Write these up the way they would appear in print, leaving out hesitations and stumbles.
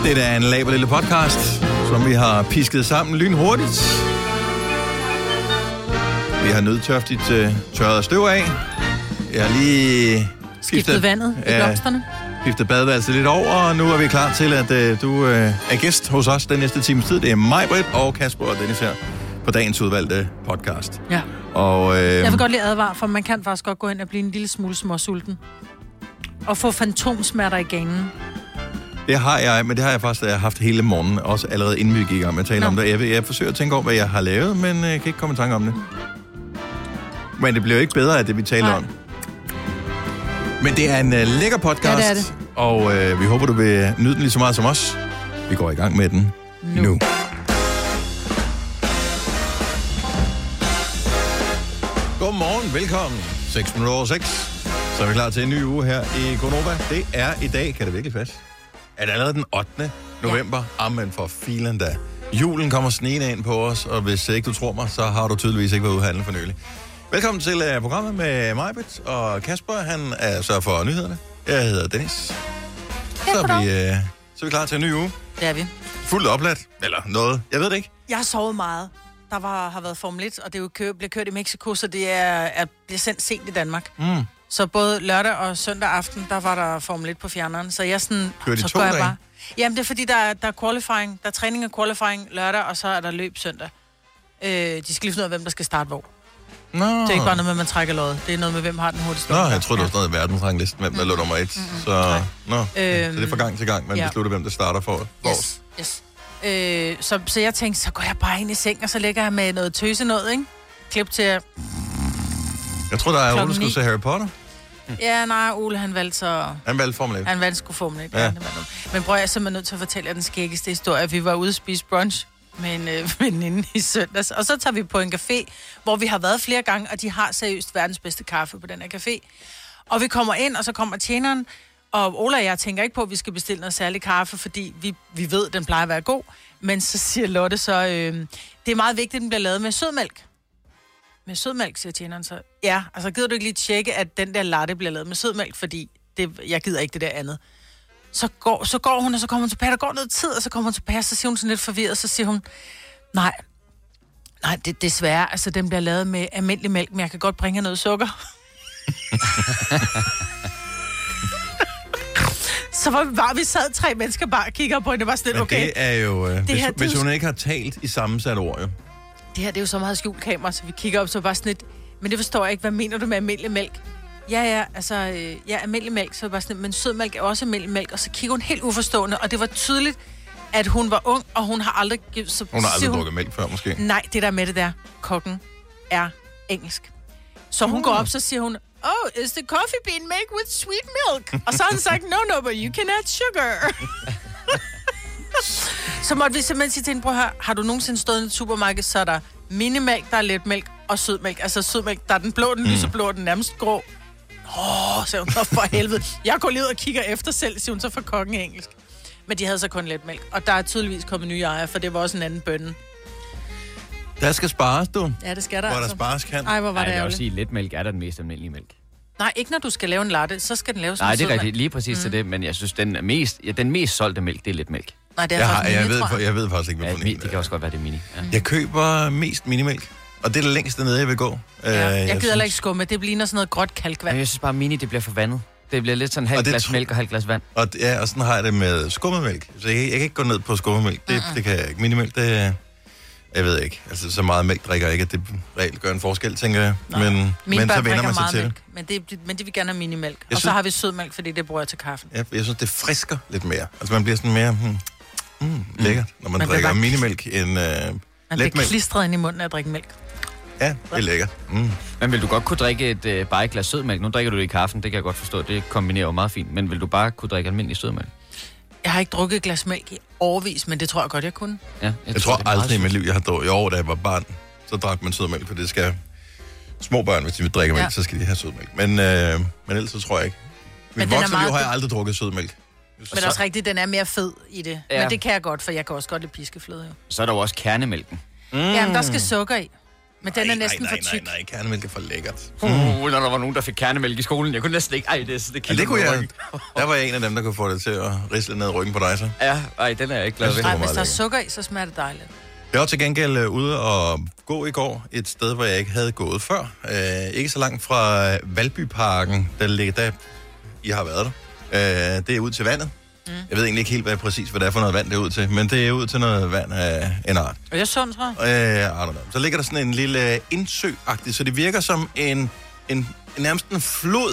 Det er en laber lille podcast, som vi har pisket sammen lynhurtigt. Vi har nødtørftigt tørret støv af. Jeg har lige skiftet vandet i blomsterne. Skiftet badeværelset lidt over, og nu er vi klar til, at du er gæst hos os den næste times tid. Det er mig, Britt, og Kasper og Dennis her på dagens udvalgte podcast. Ja. Og, jeg vil godt lige advare, for man kan faktisk godt gå ind og blive en lille smule småsulten. Og få fantomsmerter i ganen. Det har jeg, men det har jeg faktisk haft hele morgenen, også allerede inden vi gik i gang med at tale om det. Jeg forsøger at tænke over, hvad jeg har lavet, men jeg kan ikke komme i tanke om det. Men det bliver jo ikke bedre af det, vi taler om. Men det er en lækker podcast, ja, det er det. Og vi håber, du vil nyde den lige så meget som os. Vi går i gang med den nu. Godmorgen, velkommen. 6:06. Så er vi klar til en ny uge her i Gonova. Det er i dag, kan det virkelig passe? Er det allerede den 8. november? Amen for filen da. Julen kommer snigende ind på os, og hvis ikke du tror mig, så har du tydeligvis ikke været ude at handle for nylig. Velkommen til programmet med Majbet og Kasper. Han er så for nyhederne. Jeg hedder Dennis. Så er vi klar til en ny uge. Det er vi. Fuldt opladt, eller noget. Jeg ved det ikke. Jeg har sovet meget. Der har været Formel 1, og det er jo bliver kørt i Mexico, så det bliver sendt sent i Danmark. Mm. Så både lørdag og søndag aften, der var der Formel 1 på fjerneren. Så jeg sådan... Kører de så 2 dage? bare. Jamen, det er fordi, der er qualifying. Der er træning og qualifying lørdag, og så er der løb søndag. De skal lige finde ud af, hvem der skal starte hvor. Nå. Det er ikke bare noget med, at man trækker loddet. Det er noget med, hvem har den hurtigste. Nå, jeg troede, det var sådan noget i verdensranglisten, hvem der lå nummer 1. Så det er fra gang til gang, man beslutter, hvem der starter for. Yes. Så jeg tænkte, så går jeg bare ind i seng, og så lægger jeg med noget tøse noget, ikke? Klip til... Jeg tror, der er Ole, der skulle se Harry Potter. Ja, nej, Ole, han valgte så... Han valgte Formel 1. Han valgte sgu Formel 1, ja. Men prøv, jeg er simpelthen nødt til at fortælle jer den skæggeste historie. Vi var ude at spise brunch med en veninde i søndags, og så tager vi på en café, hvor vi har været flere gange, og de har seriøst verdens bedste kaffe på den her café. Og vi kommer ind, og så kommer tjeneren, og Ola og jeg tænker ikke på, at vi skal bestille noget særlig kaffe, fordi vi ved, at den plejer at være god. Men så siger Lotte så, det er meget vigtigt, at den bliver lavet med sødmælk. Med sødmælk, siger tjeneren så. Ja, altså gider du ikke lige tjekke, at den der latte bliver lavet med sødmælk, fordi jeg gider ikke det der andet. Så går hun, og så kommer hun tilbage. Der går noget tid, og så kommer hun tilbage, og så siger hun sådan lidt forvirret, så siger hun, nej, det er desværre, altså den bliver lavet med almindelig mælk, men jeg kan godt bringe noget sukker. Så var vi sad 3 mennesker bare og kigger på hende, det var sådan lidt, okay. Det er jo, hvis hun ikke har talt i sammensat ord, jo. Det her, det er jo så meget skjult kamera, så vi kigger op, så bare sådan lidt, men det forstår jeg ikke, hvad mener du med almindelig mælk? Ja, almindelig mælk, så bare sådan lidt, men sødmælk er også almindelig mælk, og så kigger hun helt uforstående, og det var tydeligt, at hun var ung, og hun har aldrig... Hun har aldrig drukket mælk før, måske. Nej, det der med det der, kokken er engelsk. Så hun går op, så siger hun, oh, is the coffee bean made with sweet milk? Og så har han sagt, no, but you can add sugar. Så måtte vi simpelthen sige til hende, prøv at høre, har du nogensinde stået i et supermarked, så er der minimælk, der er letmælk og sødmælk. Altså sødmælk, der er den blå, den lyseblå, den nærmest grå. Siger hun så for helvede. Jeg går lige ud og kigger efter selv, siger hun så for kokken i engelsk. Men de havde så kun letmælk. Og der er tydeligvis kommet nye ejere, for det var også en anden bønne. Der skal spares, du. Ja, det skal der. Hvor der spares kan. Ej, hvor var det ærgerligt. Jeg vil også sige, at letmælk er der den mest almindelige mælk. Nej, ikke når du skal lave en latte, så skal den laves Nej, det er rigtigt. Lige præcis til det, men jeg synes, den mest solgte mælk, det er letmælk. Nej, det er jeg ved faktisk ikke, hvad for en. Det kan også godt være, det er mini. Ja. Jeg køber mest minimælk, og det er det længste nede, jeg vil gå. Jeg gider ikke skumme. Det bliver sådan noget gråt kalkvand. Jeg synes bare, mini, det bliver for vandet. Det bliver lidt sådan halvt glas mælk og halvt glas vand. Og sådan har jeg det med skummemælk. Så jeg kan ikke gå ned på skummemælk. Det kan jeg ikke. Minimælk, det... Jeg ved ikke. Altså, så meget mælk drikker jeg ikke, at det reelt gør en forskel, tænker jeg. Men så vender man sig til det. Men det vil gerne have minimælk. Og så har vi sødmælk, fordi det bruger jeg til kaffen. Ja, jeg synes, det frisker lidt mere. Altså, man bliver sådan mere lækkert, når man drikker minimælk end man bliver klistret ind i munden af at drikke mælk. Ja, det er lækkert. Men vil du godt kunne drikke bare et glas sødmælk? Nu drikker du det i kaffen, det kan jeg godt forstå. Det kombinerer jo meget fint. Men vil du bare kunne drikke almindelig sødmælk? Jeg har ikke drukket et glas mælk i årevis, men det tror jeg godt, jeg kunne. Ja, jeg tror aldrig i mit liv, jeg har drukket. Jo, da jeg var barn, så drak man sødmælk, for det skal små børn, hvis de vil drikke mælk, så skal de have sødmælk. Men ellers så tror jeg ikke. Mit voksne liv har jeg aldrig drukket sødmælk. Men det er også rigtigt, den er mere fed i det. Ja. Men det kan jeg godt, for jeg kan også godt lide piskefløde. Jo. Så er der jo også kernemælken. Jamen, der skal sukker i. Men den er næsten for tyk. Nej, kernemælk er for lækkert. Når der var nogen, der fik kernemælk i skolen. Jeg kunne næsten ikke... Det kunne jeg. Der var jeg en af dem, der kunne få det til at risle ned ryggen på dig, så. Ja, den er jeg ikke glad ved. Nej, hvis der er sukker i, så smager det dejligt. Jeg var til gengæld ude og gå i går et sted, hvor jeg ikke havde gået før. Ikke så langt fra Valbyparken, der ligger der. I har været der. Det er ud til vandet. Jeg ved egentlig ikke helt, hvad det er for noget vand, det er ud til. Men det er ud til noget vand af en art. Er det sundt, tror jeg? Så ligger der sådan en lille indsø-agtig, så det virker som nærmest en flod,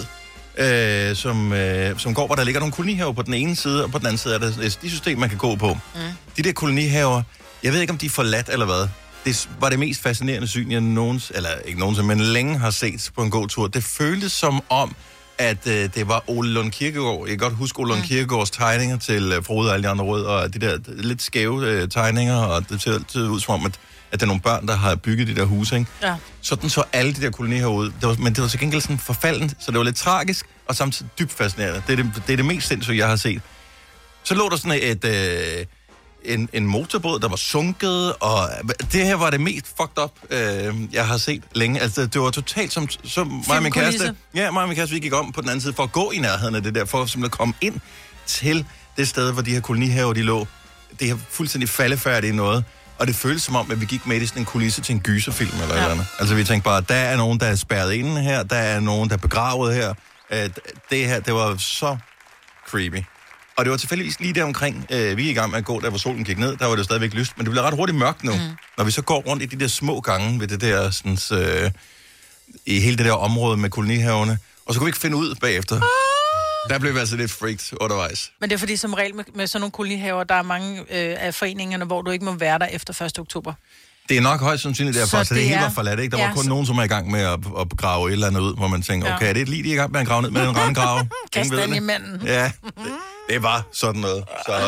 som går, hvor der ligger nogle kolonihaver på den ene side, og på den anden side er der et stisystem, man kan gå på. De der kolonihaver, jeg ved ikke, om de er forladt eller hvad. Det var det mest fascinerende syn, jeg men længe har set på en god tur. Det føltes som om, at det var Ole Lund Kirkegaard. Jeg kan godt huske Ole Lund Kirkegaards tegninger til Frode og alle de andre rød, og de der lidt skæve tegninger, og det ser altid ud som om, at det er nogle børn, der har bygget de der huse, ikke? Ja. Sådan så alle de der kolonier ud. Men det var til gengæld sådan forfaldent, så det var lidt tragisk, og samtidig dybt fascinerende. Det er det mest sindssyge, jeg har set. Så lå der sådan en motorbåd, der var sunket, og det her var det mest fucked up, jeg har set længe. Altså, det var totalt som mig og min kæreste. Ja, mig og min kæreste, vi gik om på den anden side for at gå i nærheden af det der, for simpelthen at komme ind til det sted, hvor de her kolonihaver, de lå. Det her fuldstændig faldefærdige noget. Og det føltes som om, at vi gik med i sådan en kulisse til en gyserfilm eller et eller andet. Altså, vi tænkte bare, der er nogen, der er spærret inde her, der er nogen, der er begravet her. Det her, det var så creepy. Og det var tilfældigvis lige der omkring, vi gik i gang med at gå, der hvor solen gik ned, der var det stadigvæk lyst, men det blev ret hurtigt mørkt nu. Når vi så går rundt i de der små gange ved det der, sådan, i hele det der område med kolonihaverne, og så kunne vi ikke finde ud bagefter. Der blev vi altså lidt freaked undervejs. Men det er fordi, som regel med sådan nogle kolonihaver, der er mange af foreningerne, hvor du ikke må være der efter 1. oktober. Det er nok højst sandsynligt derfor, så det hele var forladt, ikke? Der var kun nogen, som er i gang med at grave et eller andet ud, hvor man tænker, okay, er det lige de er i gang med at grave ned med en randgrave? Kast den i manden. Ja, det var sådan noget.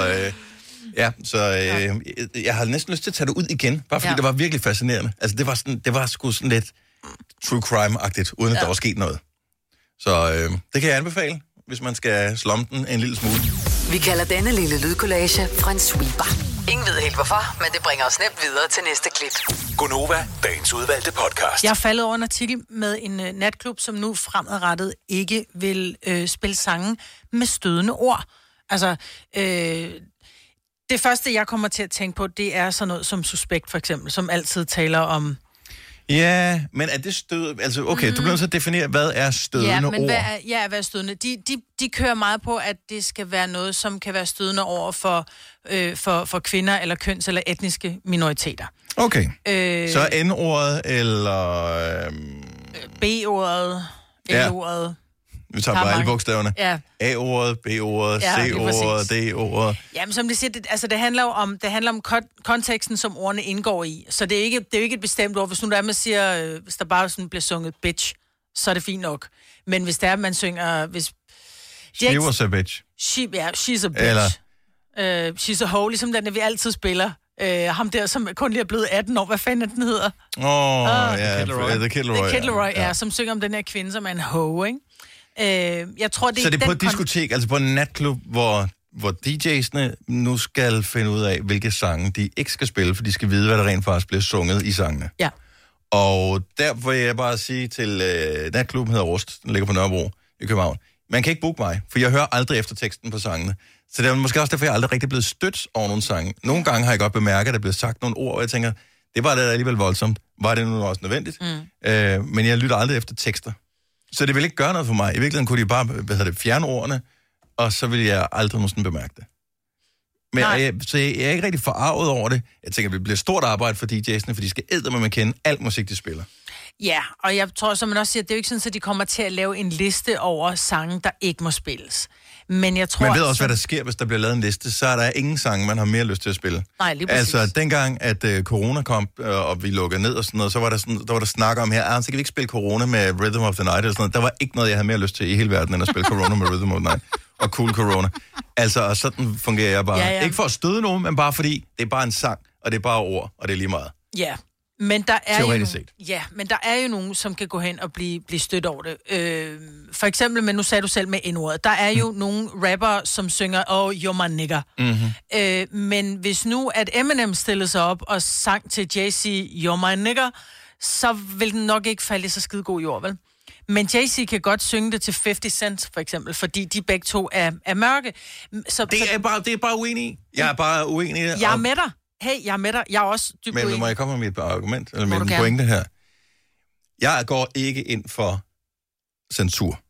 Så jeg har næsten lyst til at tage det ud igen, bare fordi det var virkelig fascinerende. Altså, det var sgu sådan lidt true crime-agtigt, uden at der var sket noget. Så det kan jeg anbefale, hvis man skal slomme den en lille smule. Vi kalder denne lille lydkollage en sweeper. Ingen ved helt hvorfor, men det bringer os nemt videre til næste klip. Gonova, dagens udvalgte podcast. Jeg er faldet over en artikel med en natklub, som nu fremadrettet ikke vil spille sange med stødende ord. Altså, det første, jeg kommer til at tænke på, det er sådan noget som Suspekt, for eksempel, som altid taler om... Ja, men er det stød... Altså, okay, du bliver nødt til at definere, hvad er stødende ord? Hvad er stødende? De kører meget på, at det skal være noget, som kan være stødende over for kvinder eller køns- eller etniske minoriteter. Okay. Så N-ordet eller... B-ordet, L-ordet... Vi tager bare alle bogstaverne. Ja. A-ordet, B-ordet, C-ordet, D-ordet. Jamen, som det siger, det handler om konteksten, som ordene indgår i. Så det er jo ikke et bestemt ord. Hvis nu der man siger, hvis der bare sådan bliver sunget bitch, så er det fint nok. Men hvis der man synger... She was a bitch. She's a bitch. Eller... she's a hoe, ligesom den, vi altid spiller. Ham der, som kun lige er blevet 18 år. Hvad fanden den hedder? The Kid Laroi. The Kid Laroi, ja, som synger om den her kvinde, som er en hoe, ikke? Jeg tror, det så det er på et diskotek, altså på en natklub, hvor DJ'sne nu skal finde ud af, hvilke sange de ikke skal spille, for de skal vide, hvad der rent faktisk bliver sunget i sangene. Ja. Og der vil jeg bare sige til natklubben hedder Rust, den ligger på Nørrebro i København. Man kan ikke booke mig, for jeg hører aldrig efter teksten på sangene. Så det er måske også derfor, jeg aldrig rigtig blevet stødt over nogle sange. Nogle gange har jeg godt bemærket, at der bliver sagt nogle ord, og jeg tænker, det var da alligevel voldsomt. Var det nu også nødvendigt? Men jeg lytter aldrig efter tekster. Så det vil ikke gøre noget for mig. I virkeligheden kunne de bare fjerne ordene, og så vil jeg aldrig måske bemærke det. Men jeg er ikke rigtig forarvet over det. Jeg tænker, det bliver stort arbejde for DJ'sne, for de skal eddermame kende alt musik, de spiller. Ja, og jeg tror, som man også siger, det er jo ikke sådan, at de kommer til at lave en liste over sange, der ikke må spilles. Men jeg tror... Man ved også, hvad der sker, hvis der bliver lavet en liste, så er der ingen sange, man har mere lyst til at spille. Nej, lige præcis. Altså, dengang, at corona kom, og vi lukkede ned og sådan noget, så var der snak om her, så kan vi ikke spille Corona med Rhythm of the Night eller sådan noget. Der var ikke noget, jeg havde mere lyst til i hele verden, end at spille Corona med Rhythm of the Night. Og Cool Corona. Altså, og sådan fungerer jeg bare. Ja. Ikke for at støde nogen, men bare fordi, det er bare en sang, og det er bare ord, og det er lige meget. Ja. Men der er jo nogen, som kan gå hen og blive stødt over det. For eksempel, men nu sagde du selv med N-ordet, der er jo nogle rapper, som synger, you're my nigger. Men hvis nu, at Eminem stillede sig op og sang til Jay-Z, you're my nigger, så vil den nok ikke falde i så skide god jord, vel? Men Jay-Z kan godt synge det til 50 Cent, for eksempel, fordi de begge to er mørke. Det er bare uenig i. Jeg er bare uenig i det. Jeg er med dig. Hey, jeg er med dig. Jeg er også dybt uenig. Men må jeg komme med mit argument, eller med en pointe her? Jeg går ikke ind for censur.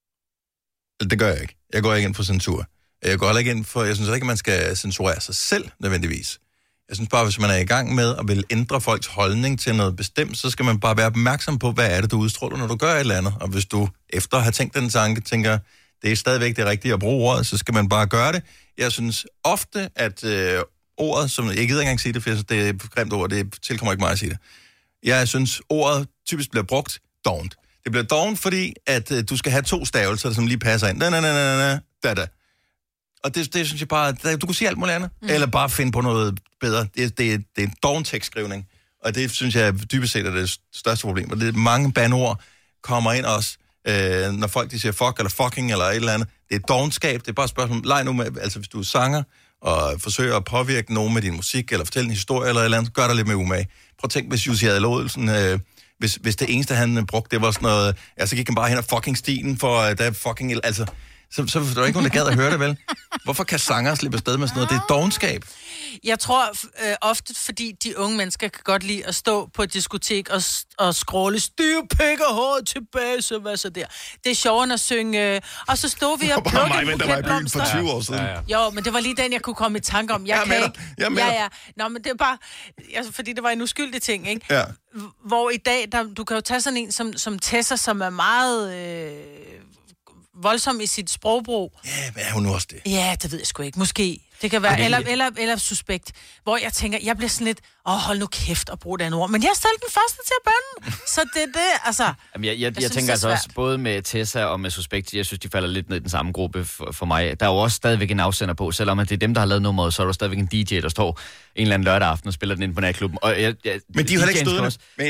Det gør jeg ikke. Jeg går ikke ind for censur. Jeg går heller ikke ind for... Jeg synes ikke, at man skal censurere sig selv, nødvendigvis. Jeg synes bare, hvis man er i gang med at vil ændre folks holdning til noget bestemt, så skal man bare være opmærksom på, hvad er det, du udstråler, når du gør et eller andet. Og hvis du efter at have tænkt den tanke, tænker, det er stadigvæk det rigtige at bruge ordet, så skal man bare gøre det. Jeg synes ofte, at ordet, som jeg gider ikke engang sige det, for jeg synes, det er et grimt ord, det tilkommer ikke mig at sige det. Jeg synes, ordet typisk bliver brugt dovent. Det bliver dovent, fordi at du skal have 2 stavelser, som lige passer ind. Da. Og det synes jeg bare, du kunne sige alt muligt andet. Eller bare finde på noget bedre. Det er en doven tekstskrivning. Og det synes jeg dybest set er det største problem. Og det er mange banord kommer ind også, når folk de siger fuck eller fucking eller et eller andet. Det er dovenskab. Det er bare et spørgsmål. Leg nu med, altså hvis du er sanger og forsøger at påvirke nogen med din musik, eller fortælle en historie eller et eller andet, gør dig lidt med umage. Prøv at tænke, hvis Jussi Adler-Olsen, hvis det eneste, han brugte, det var sådan noget, så gik han bare hen og fucking stilen for, der er fucking, altså, så var der ikke nogen, der gad at høre det, vel? Hvorfor kan sanger slippe afsted med sådan noget? Det er dovenskab. Jeg tror ofte, fordi de unge mennesker kan godt lide at stå på et diskotek og scrolle stiv pik og hår tilbage, så hvad så der. Det er sjovere at synge, og så stod vi og plukkede en buket blomster. For 20 år siden. Jo, men det var lige den, jeg kunne komme i tanke om. Jeg kan. Nå, men det er bare, fordi det var en uskyldig ting, ikke? Ja. Hvor i dag, du kan jo tage sådan en som Tessa, som er meget... voldsom i sit sprogbrug. Ja, men er hun nu også det? Ja, det ved jeg sgu ikke. Måske. Det kan være, eller suspekt. Hvor jeg tænker, jeg bliver sådan lidt, hold nu kæft og brug det andet ord. Men jeg er selv den første til at bande. Så det er det, altså... Jamen, jeg tænker altså også, både med Tessa og med suspekt, jeg synes, de falder lidt ned i den samme gruppe for mig. Der er jo også stadigvæk en afsender på, selvom det er dem, der har lavet nummeret, så er der stadigvæk en DJ, der står en eller anden lørdag aften og spiller den ind på natklubben. Og men de har heller ikke stødende. Men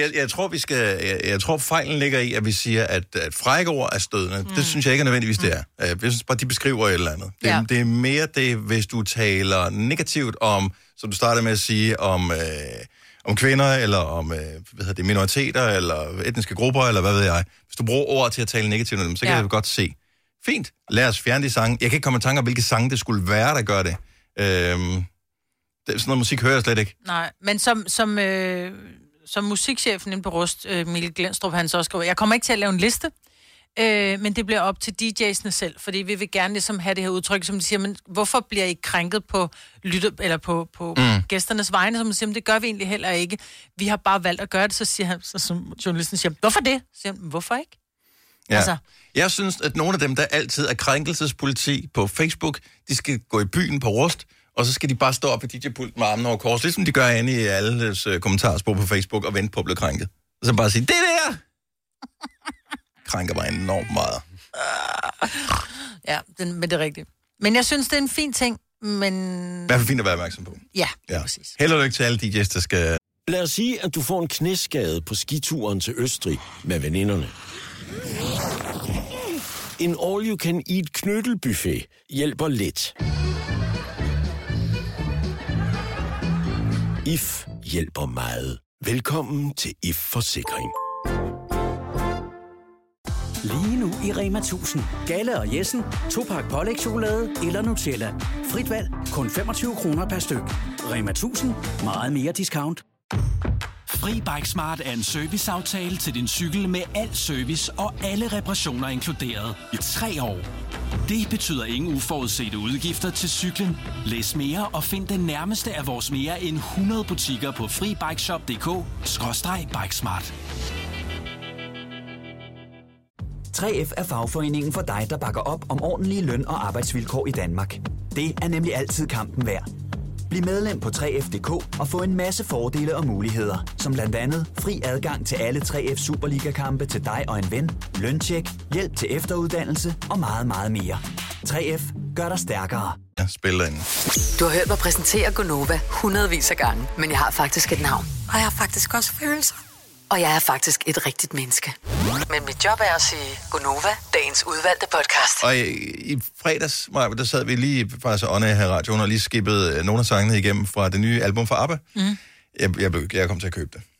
jeg tror, fejlen ligger i, at vi siger, at frække ord er stødende. Det synes jeg ikke nødvendigvis, det er. Jeg synes bare, de beskriver et eller andet. Det er mere det, hvis du taler negativt om, som du startede med at sige, om kvinder, eller om minoriteter, eller etniske grupper, eller hvad ved jeg. Hvis du bruger ord til at tale negativt om dem, så kan jeg godt se. Fint, lad os fjerne de sange. Jeg kan ikke komme i tanke om, hvilke sange det skulle være, der gør det. Sådan noget musik hører jeg slet ikke. Nej, men som musikchefen inde på Rust, Mikkel Glenstrup, han så skriver, jeg kommer ikke til at lave en liste, men det bliver op til DJ'sene selv, fordi vi vil gerne ligesom have det her udtryk, som de siger, men hvorfor bliver I krænket på gæsternes vegne, som de siger, men det gør vi egentlig heller ikke. Vi har bare valgt at gøre det, så siger han, så som journalisten siger, hvorfor det? Så siger han, hvorfor ikke? Ja. Altså. Jeg synes, at nogle af dem, der altid er krænkelsespoliti på Facebook, de skal gå i byen på Rust, og så skal de bare stå op ved DJ-pulten med armen over kors, ligesom de gør inde i alles kommentarspor på Facebook, og vente på at blive krænket. Og så bare sige, det der! Krænker mig enormt meget. Ja, men det er rigtigt. Men jeg synes, det er en fin ting, men... I hvert fald fint at være opmærksom på. Ja, præcis. Held og lykke til alle DJ's, der skal... Lad os sige, at du får en knæskade på skituren til Østrig med veninderne. En all-you-can-eat knyttelbuffet hjælper lidt. IF hjælper meget. Velkommen til IF Forsikring. Lige nu i Rema 1000. Galle og Jessen. 2-pakke pålægschokolade eller Nutella. Frit valg. Kun 25 kroner per styk. Rema 1000. Meget mere discount. Fri Bike Smart er en serviceaftale til din cykel med al service og alle reparationer inkluderet i 3 år. Det betyder ingen uforudsete udgifter til cyklen. Læs mere og find den nærmeste af vores mere end 100 butikker på FriBikeShop.dk/Bikesmart. 3F er fagforeningen for dig, der bakker op om ordentlige løn- og arbejdsvilkår i Danmark. Det er nemlig altid kampen værd. Bliv medlem på 3F.dk og få en masse fordele og muligheder, som blandt andet fri adgang til alle 3F Superliga-kampe til dig og en ven, løntjek, hjælp til efteruddannelse og meget, meget mere. 3F gør dig stærkere. Jeg spiller ind. Du har hørt mig præsentere Gonova hundredvis af gange, men jeg har faktisk et navn. Og jeg har faktisk også følelser. Og jeg er faktisk et rigtigt menneske. Men mit job er at sige Gonova, dagens udvalgte podcast. Og i fredags, der sad vi lige faktisk ånde her i radioen og lige skippede nogle af sangene igennem fra det nye album fra ABBA. Jeg kom til at købe det.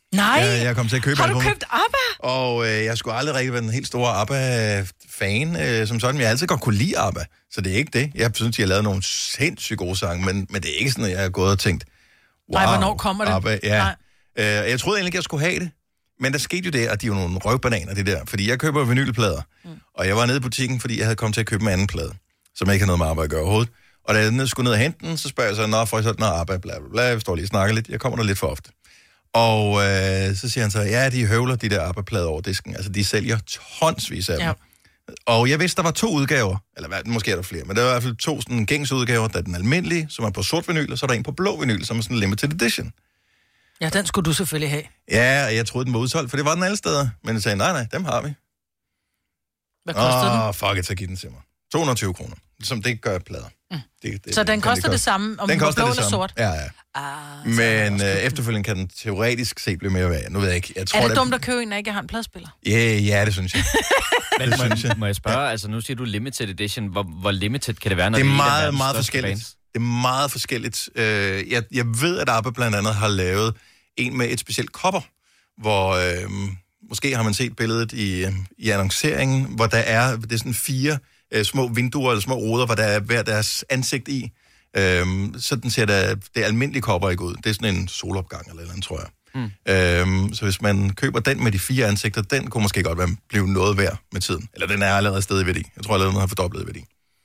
Nej, jeg kom til at købe har du albumet. købt ABBA? Og jeg skulle aldrig rigtig være den helt store ABBA-fan, som sådan. Jeg altid godt kunne lide ABBA, så det er ikke det. Jeg synes, de har lavet nogle sindssygt gode sange, men det er ikke sådan, at jeg er gået og tænkt, wow, nej, hvornår kommer det? ABBA, ja. Jeg troede egentlig, jeg skulle have det, men der skete jo det, at de er jo nogle røvbananer, det der. Fordi jeg køber vinylplader, og jeg var nede i butikken, fordi jeg havde kommet til at købe en anden plade, som ikke har noget med ABBA at gøre overhovedet. Og da jeg skulle ned og hente den, så spørger jeg så, får jeg sådan noget ABBA, bla bla bla, jeg står lige og snakker lidt, jeg kommer der lidt for ofte. Og så siger han så, ja, de høvler de der ABBA-plader over disken. Altså, de sælger tonsvis af dem. Og jeg vidste, der var 2 udgaver, eller måske er der flere, men der var i hvert fald 2 sådan gængse udgaver. Der er den almindelige, som er på sort vinyl, og så er der en på blå vinyl, som er sådan en limited edition. Ja, den skulle du selvfølgelig have. Ja, og jeg troede, den var udsolgt, for det var den alle steder. Men jeg sagde, nej, dem har vi. Hvad kostede den? Fuck it, så giv den til mig. 220 kroner, som det gør plader. Det, så den koster det samme, om den var blå eller sort? Ja. Men efterfølgende kan den teoretisk set blive mere værd. Nu ved jeg ikke. Jeg tror, er det dumt at købe en, der ikke har en pladespiller? Ja, det synes jeg. Må jeg spørge, altså nu siger du limited edition. Hvor limited kan det være, når det er meget, meget forskelligt. Det er meget forskelligt. Jeg ved, at ABBA blandt andet har lavet en med et specielt cover, hvor måske har man set billedet i annonceringen, hvor det er sådan 4 små vinduer eller små ruder, hvor der er hver deres ansigt i. Sådan ser det almindelige cover ikke ud. Det er sådan en solopgang eller andet, tror jeg. Så hvis man køber den med de 4 ansigter, den kunne måske godt blive noget værd med tiden. Eller den er allerede stadig i værdi. Jeg tror allerede, den har fordoblet i værdi.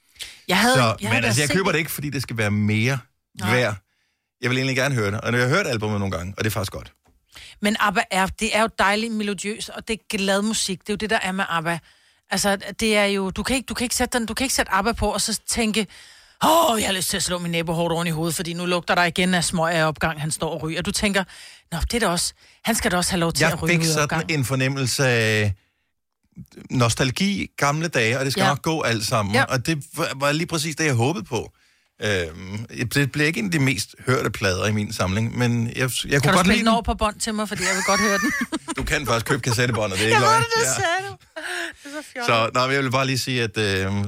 Jeg køber det ikke, fordi det skal være mere værd. Jeg vil egentlig gerne høre det. Og jeg har hørt albumet nogle gange, og det er faktisk godt. Men ABBA det er jo dejligt melodiøst, og det er glad musik. Det er jo det, der er med ABBA. Altså, det er jo... Du kan ikke sætte ABBA på, og så tænke... jeg har lyst til at slå min næbo hårdt oven i hovedet, fordi nu lugter der igen af smøg af opgang, han står og ryger. Og du tænker, det er da også... Han skal da også have lov til at ryge ud af opgang. Jeg fik sådan en fornemmelse af nostalgi, gamle dage, og det skal nok gå alt sammen. Ja. Og det var lige præcis det, jeg håbede på. Det blev ikke en af de mest hørte plader i min samling, men jeg kunne godt lide den. Kan du spille den over på bånd til mig, fordi jeg vil godt høre den? Du kan faktisk købe kassettebåndet, det er ikke løgn. Det sagde du. Det er så fjollet. Jeg vil bare lige sige, at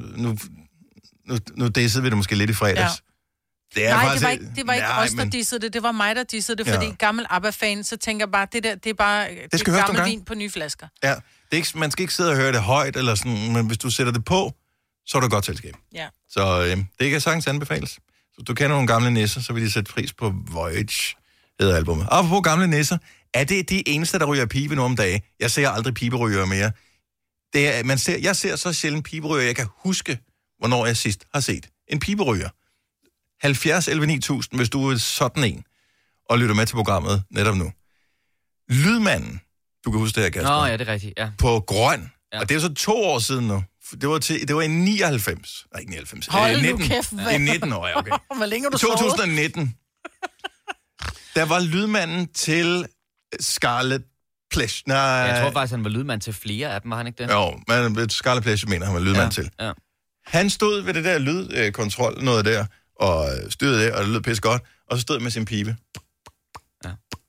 nu dissede vi det måske lidt i fredags. Ja. Det var ikke os, der dissede det. Det var mig, der dissede det, fordi gammel ABBA-fan, så tænker bare, det er bare det gammel vin på nye flasker. Ja, det er ikke, man skal ikke sidde og høre det højt, eller sådan, men hvis du sætter det på, så er det godt selskab. Ja. Så det kan sagtens anbefales. Så du kender nogle gamle nisser, så vil de sætte pris på Voyage, hedder albumet. Apropos gamle nisser, er det de eneste, der ryger pibe nu om dagen? Jeg ser aldrig piberyger mere. Jeg ser så sjældent piberyger, jeg kan huske, hvornår jeg sidst har set en piberyger. 70 11 9000, hvis du er sådan en, og lytter med til programmet netop nu. Lydmanden, du kan huske det her, Kasper. Ja, det er rigtigt, ja. På Grøn, og det er så 2 år siden nu. Det var i 99. Nej, ikke 99. Hold 19. Nu kæft, i 19 år, okay. Hvor længe du 2019. Der var lydmanden til Scarlet Pleasure. Nej. Jeg tror faktisk, han var lydmand til flere af dem, var han ikke det? Jo, men Scarlet Pleasure mener han var lydmand til. Ja. Han stod ved det der lydkontrol, noget der, og styrede det, og det lød pisse godt, og så stod med sin pibe. Ja.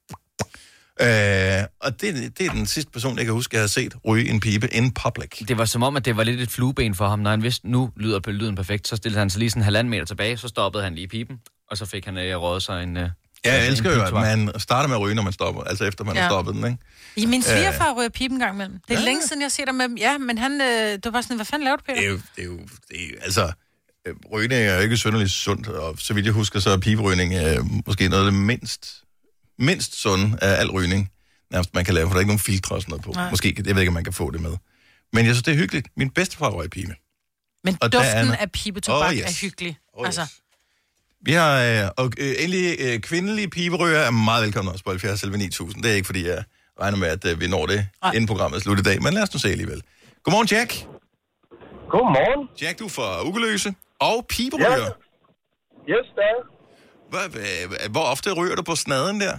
Og det er den sidste person, jeg kan huske, jeg har set ryge en pibe in public. Det var som om, at det var lidt et flueben for ham. Når han vidste, nu lyder lyden perfekt, så stillede han sig lige sådan 1,5 meter tilbage, så stoppede han lige piben, og så fik han røget sig en... jeg elsker jo, at man starter med at ryge, når man stopper, altså efter man har stoppet den, ikke? I min svigerfar ryger piben gang imellem. Det er længe siden, jeg ser dig med dem. Ja, men han, det var sådan, hvad fanden laver du, Peter? Altså, rygning er jo ikke synderligt sundt, og så vidt jeg husker, så er piberygning måske noget af det mindst sunde af al rygning, nærmest man kan lave, for der er ikke nogen filtre og sådan noget på. Nej. Måske, jeg ved ikke, om man kan få det med. Men jeg synes, det er hyggeligt. Min bedstefar røg pibe. Men og duften af pibetobak er hyggelig. Altså. Vi har endelig kvindelige piberøger er meget velkomne også på 70 11 9000. Det er ikke, fordi jeg regner med, at vi når det inden programmet slut i dag, men lad os nu se alligevel. Godmorgen, Jack. Godmorgen. Jack, du er fra Ugeløse og piberøger. Yes, det er. Hvor ofte ryger du på snaden der?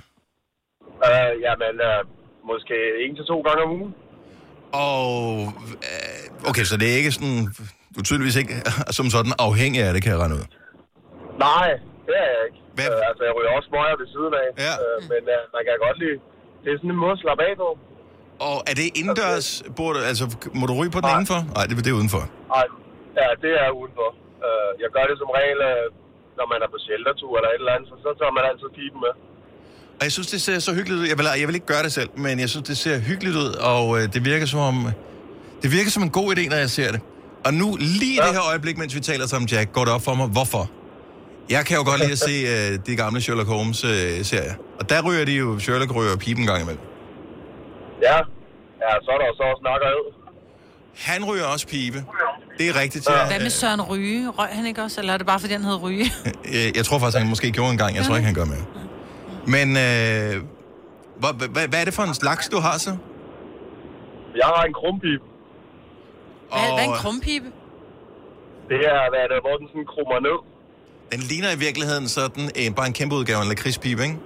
Måske 1-2 gange om ugen. Og okay, så det er ikke sådan, du er tydeligvis ikke som sådan afhængig af det, kan jeg regne ud. Nej, det er jeg ikke. Jeg ryger også smøger ved siden af, men man kan godt lide, det er sådan en måde at slappe af på. Og er det indendørs, må du ryge på den indenfor? Nej, det er udenfor. Nej, ja, det er udenfor. Jeg gør det som regel, når man er på sheltertur eller et eller andet, så tager man altid piben med. Og jeg synes, det ser så hyggeligt ud. Jeg vil ikke gøre det selv, men jeg synes, det ser hyggeligt ud, og det virker som en god idé, når jeg ser det. Og nu, lige i det her øjeblik, mens vi taler sammen, Jack, går det op for mig, hvorfor? Jeg kan jo godt lide at se de gamle Sherlock Holmes-serier. Og der ryger de jo, Sherlock ryger pipen en gang imellem. Ja, så er der så snakker ud. Han ryger også pibe. Det er rigtigt. Ja. Hvad med Søren Ryge? Røg han ikke også, eller er det bare, fordi han hed Ryge? Jeg tror faktisk, han måske gjorde en gang. Jeg tror ikke, han gør mere. Men hvad er det for en slags, du har så? Jeg har en krumpibe. Hvad er en krumpibe? Det er, hvor den sådan krummer ned. Den ligner i virkeligheden sådan bare en kæmpe udgave af en lakridspibe, ikke?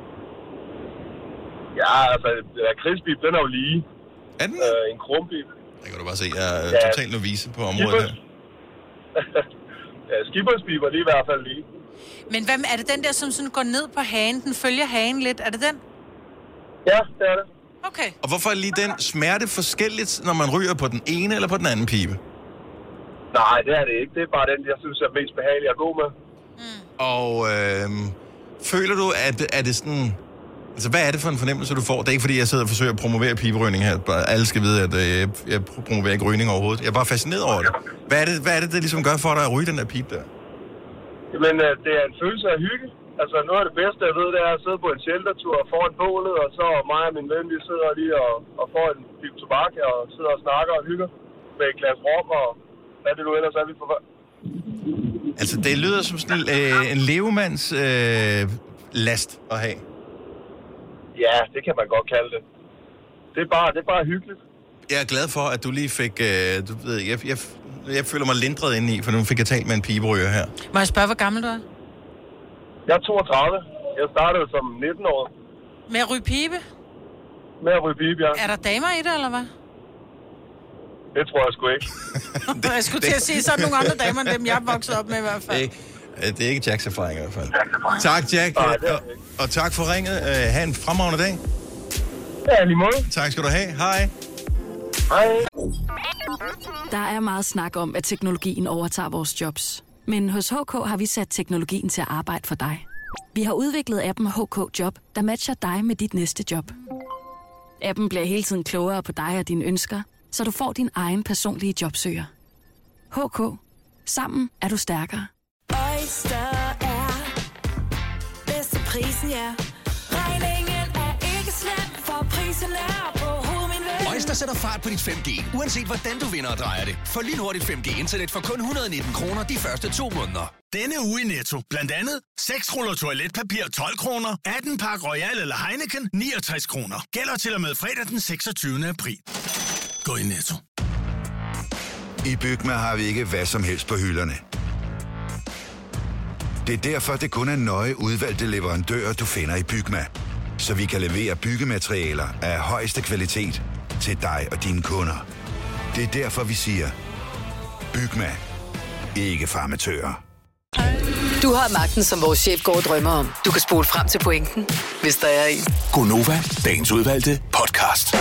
Ja, altså, lakridspibe, den er jo lige. Er den? En krumpibe. Det kan du bare se. Jeg er totalt novise på området her. Ja, skibberspiber lige i hvert fald lige. Men hvad er det den der, som sådan går ned på hagen? Den følger hagen lidt. Er det den? Ja, det er det. Okay. Og hvorfor er lige den smerte forskelligt, når man ryger på den ene eller på den anden pibe? Nej, det er det ikke. Det er bare den, jeg synes er mest behagelig at gå med. Og føler du, at det sådan... Altså, hvad er det for en fornemmelse, du får? Det er ikke, fordi jeg sidder og forsøger at promovere piberygning her. Alle skal vide, at jeg promoverer ikke rygning overhovedet. Jeg er bare fascineret over det. Hvad er det ligesom gør for dig at ryge den der pibe der? Jamen, det er en følelse af hygge. Altså, noget af det bedste, jeg ved, det er at sidde på en sheltertur foran bålet, og så mig og min ven, vi sidder lige og får en pibe tobak, og sidder og snakker og hygger med et glas rom, og hvad det nu ellers er, vi får. Altså, det lyder som sådan en levemands last at have. Ja, det kan man godt kalde det. Det er bare hyggeligt. Jeg er glad for, at du lige fik... du ved, jeg føler mig lindret indeni, for nu fik jeg talt med en piberyger her. Må jeg spørge, hvor gammel du er? Jeg er 32. Jeg startede som 19 år. Med at ryge pibe? Med at ryge pibe, ja. Er der damer i det, eller hvad? Det tror jeg sgu ikke. Jeg skulle til at sige, så er nogle andre damer end dem, jeg er vokset op med i hvert fald. Det er ikke Jacks erfaring i hvert fald. Tak, Jack. Og tak for ringet. Ha' en fremragende dag. Ja, lige måde. Tak skal du have. Hej. Hej. Der er meget snak om, at teknologien overtager vores jobs. Men hos HK har vi sat teknologien til at arbejde for dig. Vi har udviklet appen HK Job, der matcher dig med dit næste job. Appen bliver hele tiden klogere på dig og dine ønsker, så du får din egen personlige jobsøger. HK. Sammen er du stærkere. Oyster er bedst til prisen, ja. Regningen er ikke slem, for prisen er på hovedet, min ven. Oyster sætter fart på dit 5G, uanset hvordan du vinder og drejer det. For lynhurtigt 5G-internet for kun 119 kroner de første 2 måneder. Denne uge i Netto. Blandt andet 6 ruller toiletpapir 12 kroner, 18 pakke Royal eller Heineken 69 kroner. Gælder til og med fredag den 26. april. Gå i Netto. I Bygma har vi ikke hvad som helst på hylderne. Det er derfor, det kun er nøje udvalgte leverandører, du finder i Bygma. Så vi kan levere byggematerialer af højeste kvalitet til dig og dine kunder. Det er derfor, vi siger, Bygma. Ikke farmatører. Du har magten, som vores chef går og drømmer om. Du kan spole frem til pointen, hvis der er en. Gonova, dagens udvalgte podcast.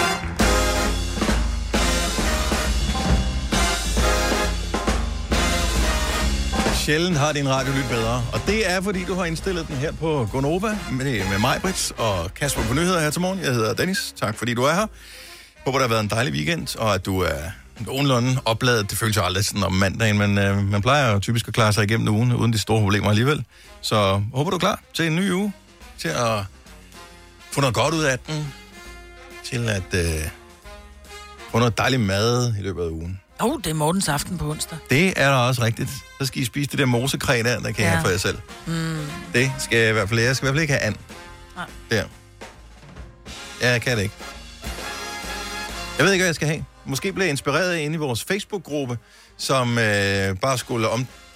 Sjældent har din radio lyttet bedre, og det er, fordi du har indstillet den her på Gonova med mig, Brits og Kasper på nyheder her til morgen. Jeg hedder Dennis. Tak, fordi du er her. Håber, der har været en dejlig weekend, og at du er nogenlunde opladet. Det føles jo aldrig sådan om mandagen, men man plejer jo typisk at klare sig igennem ugen, uden de store problemer alligevel. Så håber, du er klar til en ny uge, til at få noget godt ud af den, til at få noget dejlig mad i løbet af ugen. Det er Mortens aften på onsdag. Det er da også rigtigt. Så skal I spise det der mosekræ der kan jeg have for jer selv. Det skal jeg i hvert fald ikke have and. Nej. Der. Jeg kan det ikke. Jeg ved ikke, hvad jeg skal have. Måske bliver jeg inspireret inde i vores Facebook-gruppe, som bare skulle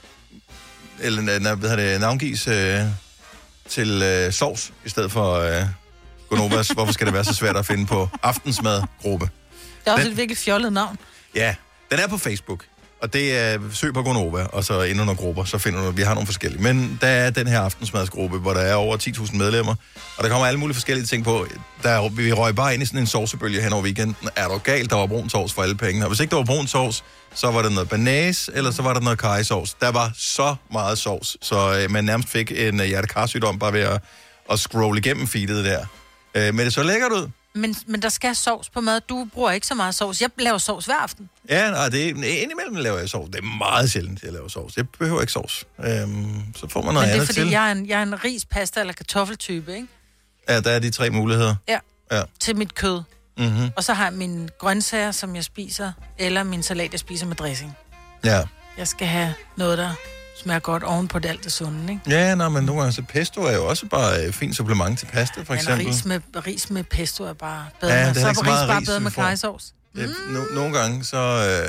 navngives til sovs, i stedet for Gonovas. Hvorfor skal det være så svært at finde på aftensmad-gruppe? Det er også et virkelig fjollet navn. Ja, den er på Facebook, og det er søg på Gonova, og så ind under grupper, så finder du, vi har nogle forskellige. Men der er den her aftensmadsgruppe, hvor der er over 10.000 medlemmer, og der kommer alle mulige forskellige ting på. Vi røg bare ind i sådan en sovsebølge hen over weekenden. Er du galt, der var brun sovs for alle pengene. Og hvis ikke der var brun sovs, så var der noget banase, eller så var der noget karrysovs. Der var så meget sovs, så man nærmest fik en hjertekarsygdom bare ved at scrolle igennem feedet der. Men det så lækkert ud. Men der skal sovs på mad. Du bruger ikke så meget sovs. Jeg laver sovs hver aften. Ja, nej, det er indimellem laver jeg sovs. Det er meget sjældent, jeg laver sovs. Jeg behøver ikke sovs. Så får man noget andet til. Men det er fordi, jeg er en ris, pasta eller kartoffeltype, ikke? Ja, der er de 3 muligheder. Ja. Til mit kød. Mm-hmm. Og så har jeg mine grøntsager, som jeg spiser, eller min salat, jeg spiser med dressing. Ja. Jeg skal have noget, der smager godt oven på det alt det sunde, ikke? Ja, men nogle gange så pesto er jo også bare et fint supplement til pasta, for eksempel. Ris med pesto er bare bedre. Ja, så er ris bare bedre med kajsovs. Nogle gange så...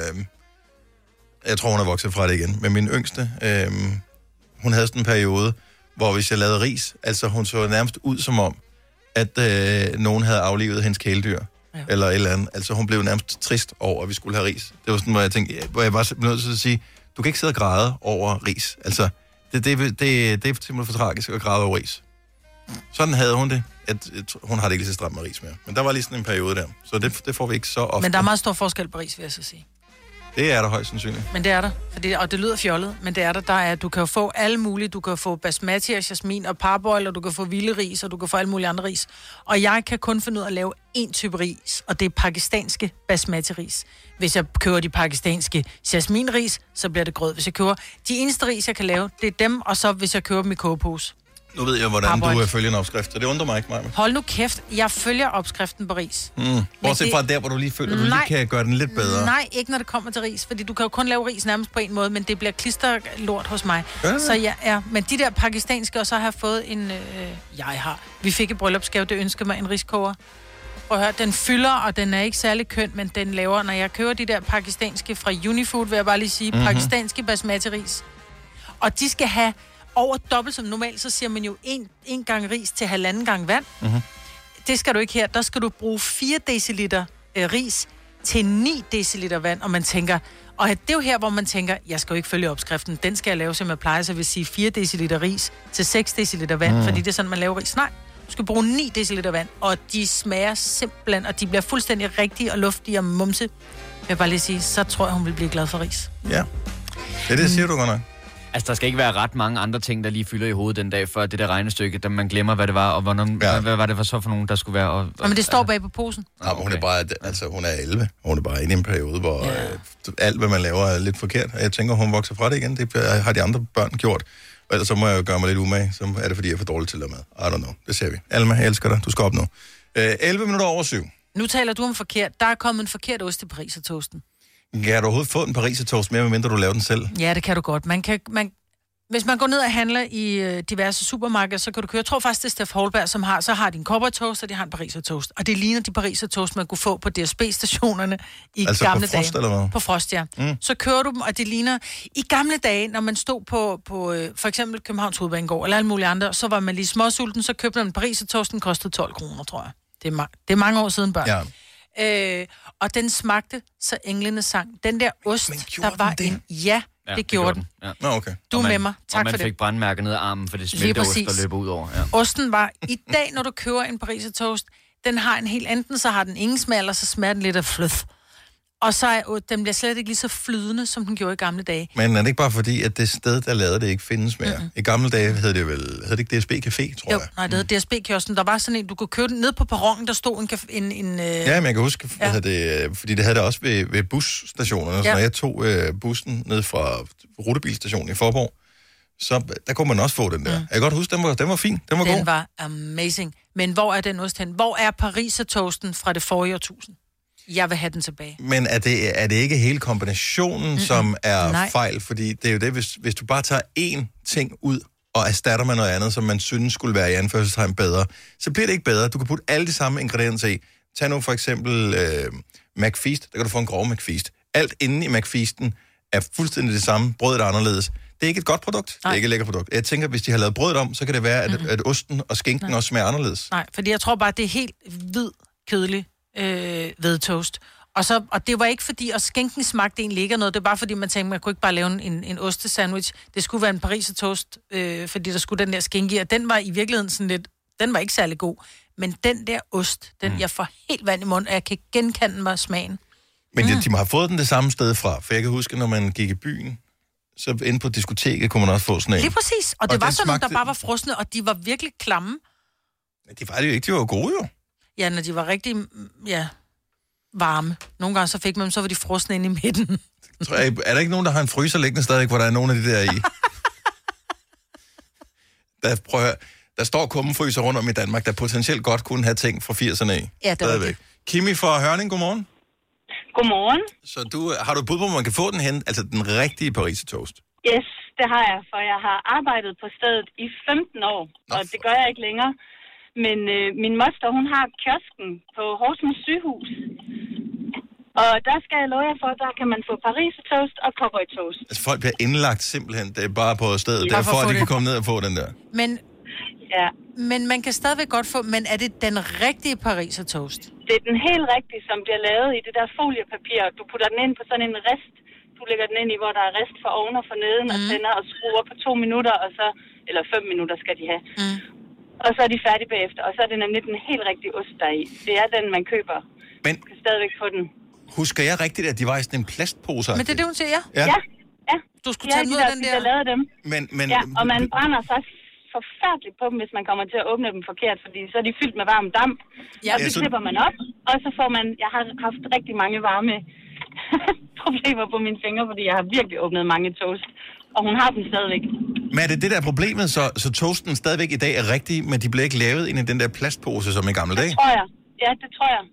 jeg tror, hun er vokset fra det igen. Men min yngste, hun havde sådan en periode, hvor hvis jeg lavede ris, altså hun så nærmest ud som om, at nogen havde aflivet hendes kæledyr. Ja. Eller et eller andet. Altså hun blev nærmest trist over, at vi skulle have ris. Det var sådan, hvor jeg tænkte, hvor jeg var nødt til at sige, du kan ikke sidde og græde over ris. Altså, det er simpelthen for tragisk at græde over ris. Sådan havde hun det. Hun har det ikke lige så stramt med ris mere. Men der var lige sådan en periode der. Så det får vi ikke så ofte. Men der er meget stor forskel på ris, vil jeg så sige. Det er der højst sandsynligt. Men det er der. Og det lyder fjollet, men det er der. Du kan jo få alle mulige. Du kan få basmati og jasmin og parboil, og du kan få vilde ris, og du kan få alle mulige andre ris. Og jeg kan kun finde ud af at lave én type ris, og det er pakistanske basmati-ris. Hvis jeg køber de pakistanske jasminris, så bliver det grød. Hvis jeg køber de eneste ris, jeg kan lave, det er dem, og så hvis jeg køber dem i kogepose. Nu ved jeg, hvordan du følger en opskrift, så det undrer mig ikke meget. Hold nu kæft, jeg følger opskriften på ris. Bortset fra der, hvor du lige føler, at du lige kan gøre den lidt bedre. Nej, ikke når det kommer til ris, fordi du kan jo kun lave ris nærmest på en måde, men det bliver klisterlort hos mig. Så men de der pakistanske, og så har jeg fået en... Vi fik et bryllupsgave, det ønskede mig en riskoger. Prøv at høre, den fylder, og den er ikke særlig køn, men den laver... Når jeg køber de der pakistanske fra Unifood, vil jeg bare lige sige, pakistanske basmati-ris. Og de skal have... over dobbelt som normalt, så siger man jo en gang ris til 1,5 gang vand. Mm-hmm. Det skal du ikke her. Der skal du bruge 4 deciliter ris til 9 deciliter vand, og man tænker, og det er jo her, hvor man tænker, jeg skal jo ikke følge opskriften, den skal jeg lave, som jeg plejer, så vil sige 4 deciliter ris til 6 deciliter vand, fordi det er sådan, man laver ris. Nej, du skal bruge 9 deciliter vand, og de smager simpelthen, og de bliver fuldstændig rigtige og luftige og mumse. Jeg vil bare lige sige, så tror jeg, hun vil blive glad for ris. Ja, det siger du godt nok. Altså, der skal ikke være ret mange andre ting, der lige fylder i hovedet den dag, før det der regnestykke, da man glemmer, hvad det var, og hvad var det for så for nogen, der skulle være... Men det står bag på posen. Ja, men hun er bare, hun er 11. Hun er bare inde i en periode, hvor alt, hvad man laver, er lidt forkert. Og jeg tænker, hun vokser fra det igen. Det har de andre børn gjort. Og ellers så må jeg jo gøre mig lidt umage. Så er det, fordi jeg er for dårlig til at lave mad. I don't know. Det ser vi. Alma, jeg elsker dig. Du skal op nu. 11 minutter over 7. Nu taler du om forkert. Der er kommet en forkert ost til parisertoasten. Kan du overhovedet få en parisertoast mere, medmindre du laver den selv? Ja, det kan du godt. Hvis man går ned og handler i diverse supermarkeder, så kan du køre. Jeg tror faktisk, det er Steff Holberg, som har din cowboy-toast, og de har en parisertoast. Og det ligner de parisertoast, man kunne få på DSB-stationerne i altså gamle på Frost, dage. Eller hvad? På Frost, ja. Så kører du dem, og det ligner... I gamle dage, når man stod på for eksempel Københavns Hovedbanegård, eller alle mulige andre, så var man lige småsulten, så købte man en parisertoast, den kostede 12 kroner, tror jeg. Det er mange år siden, børn. Ja. Og den smagte, så englene sang. Den der ost, der var en... Ja, det gjorde den. Ja. Nå, okay. Du er med mig. Tak for det. Og man fik brandmærker ned ad armen, for det smelte ost, der løber ud over. Ja. Osten var... I dag, når du køber en parisertoast, den har en helt... Enten så har den ingen smag, eller så smager den lidt af fløf. Og så den bliver slet ikke lige så flydende, som den gjorde i gamle dage. Men er det ikke bare fordi, at det sted, der lavede det, ikke findes mere? Mm-hmm. I gamle dage hed det ikke DSB Café, tror jeg? Nej, det hed DSB-kiosken. Der var sådan en, du kunne købe den ned på perronen, der stod en Ja, men jeg kan huske, fordi det havde det også ved busstationerne. Ja. Så når jeg tog bussen ned fra rutebilstationen i Forborg, så der kunne man også få den der. Jeg kan godt huske, den var fin. Den var god. Den var amazing. Men hvor er den ost hen? Hvor er parisertoasten fra det forrige årtusind? Jeg vil have den tilbage. Men er det ikke hele kombinationen, som er fejl? Fordi det er jo det, hvis du bare tager én ting ud og erstatter med noget andet, som man synes skulle være i anførselstegn bedre, så bliver det ikke bedre. Du kan putte alle de samme ingredienser i. Tag nu for eksempel McFeast. Der kan du få en grov McFeast. Alt inde i McFeasten er fuldstændig det samme. Brødet er anderledes. Det er ikke et godt produkt. Det er ikke et lækkert produkt. Jeg tænker, hvis de har lavet brødet om, så kan det være, at osten og skinken også smager anderledes. Nej, fordi jeg tror bare, det er helt hvid, kedelig hvedetoast. Og det var ikke fordi, og skænken smagte egentlig ikke noget, det var bare fordi, man tænkte, man kunne ikke bare lave en ostesandwich. Det skulle være en parisertoast, fordi der skulle den der skænke i, og den var i virkeligheden sådan lidt, den var ikke særlig god. Men den der ost, jeg får helt vand i munden, og jeg kan genkende mig smagen. Men de må have fået den det samme sted fra, for jeg kan huske, når man gik i byen, så inde på diskoteket kunne man også få sådan en. Det er præcis, og det var sådan nogle, der bare var frosne, og de var virkelig klamme. De var det jo ikke, de var jo gode jo. Ja, når de var rigtig varme. Nogle gange så fik man dem, så var de frosne inde i midten. Er der ikke nogen, der har en fryser liggende stadig, hvor der er nogen af de der i? Prøv at høre. Der står kummenfryser rundt om i Danmark, der potentielt godt kunne have ting fra 80'erne i. Ja, det var det. Kimi fra Hørning, godmorgen. Godmorgen. Så har du et bud på, hvor man kan få den hen? Altså den rigtige parisertoast? Yes, det har jeg, for jeg har arbejdet på stedet i 15 år, og det gør jeg ikke længere. Men min moster, hun har kiosken på Horsens sygehus. Og der skal jeg love jer for, der kan man få parisertoast og cowboytoast. Altså folk bliver indlagt simpelthen, det er bare på stedet. Det er for, at de kan komme ned og få den der. Men man kan stadigvæk godt få, men er det den rigtige parisertoast? Det er den helt rigtige, som bliver lavet i det der foliepapir. Du putter den ind på sådan en rist. Du lægger den ind i, hvor der er rist for oven og for neden, og tænder og skruer på 2 minutter, og så, eller 5 minutter skal de have. Og så er de færdige bagefter, og så er det nemlig den helt rigtige ost, der er i. Det er den, man køber. Men du kan stadigvæk få den. Husker jeg rigtigt, at de var i sådan en plastpose? Men det er det, hun siger, ja. Du skulle tage ud af den der. De lavede dem. Men, ja, og man brænder sig forfærdeligt på dem, hvis man kommer til at åbne dem forkert, fordi så er de fyldt med varm damp. Ja, og så klipper man op, og så får man... Jeg har haft rigtig mange varme problemer på mine fingre, fordi jeg har virkelig åbnet mange toast. Og hun har dem stadigvæk. Men er det der problemet, så toasten stadigvæk i dag er rigtig, men de bliver ikke lavet ind i den der plastpose, som i gamle dage? Det tror jeg. Ja, det tror jeg.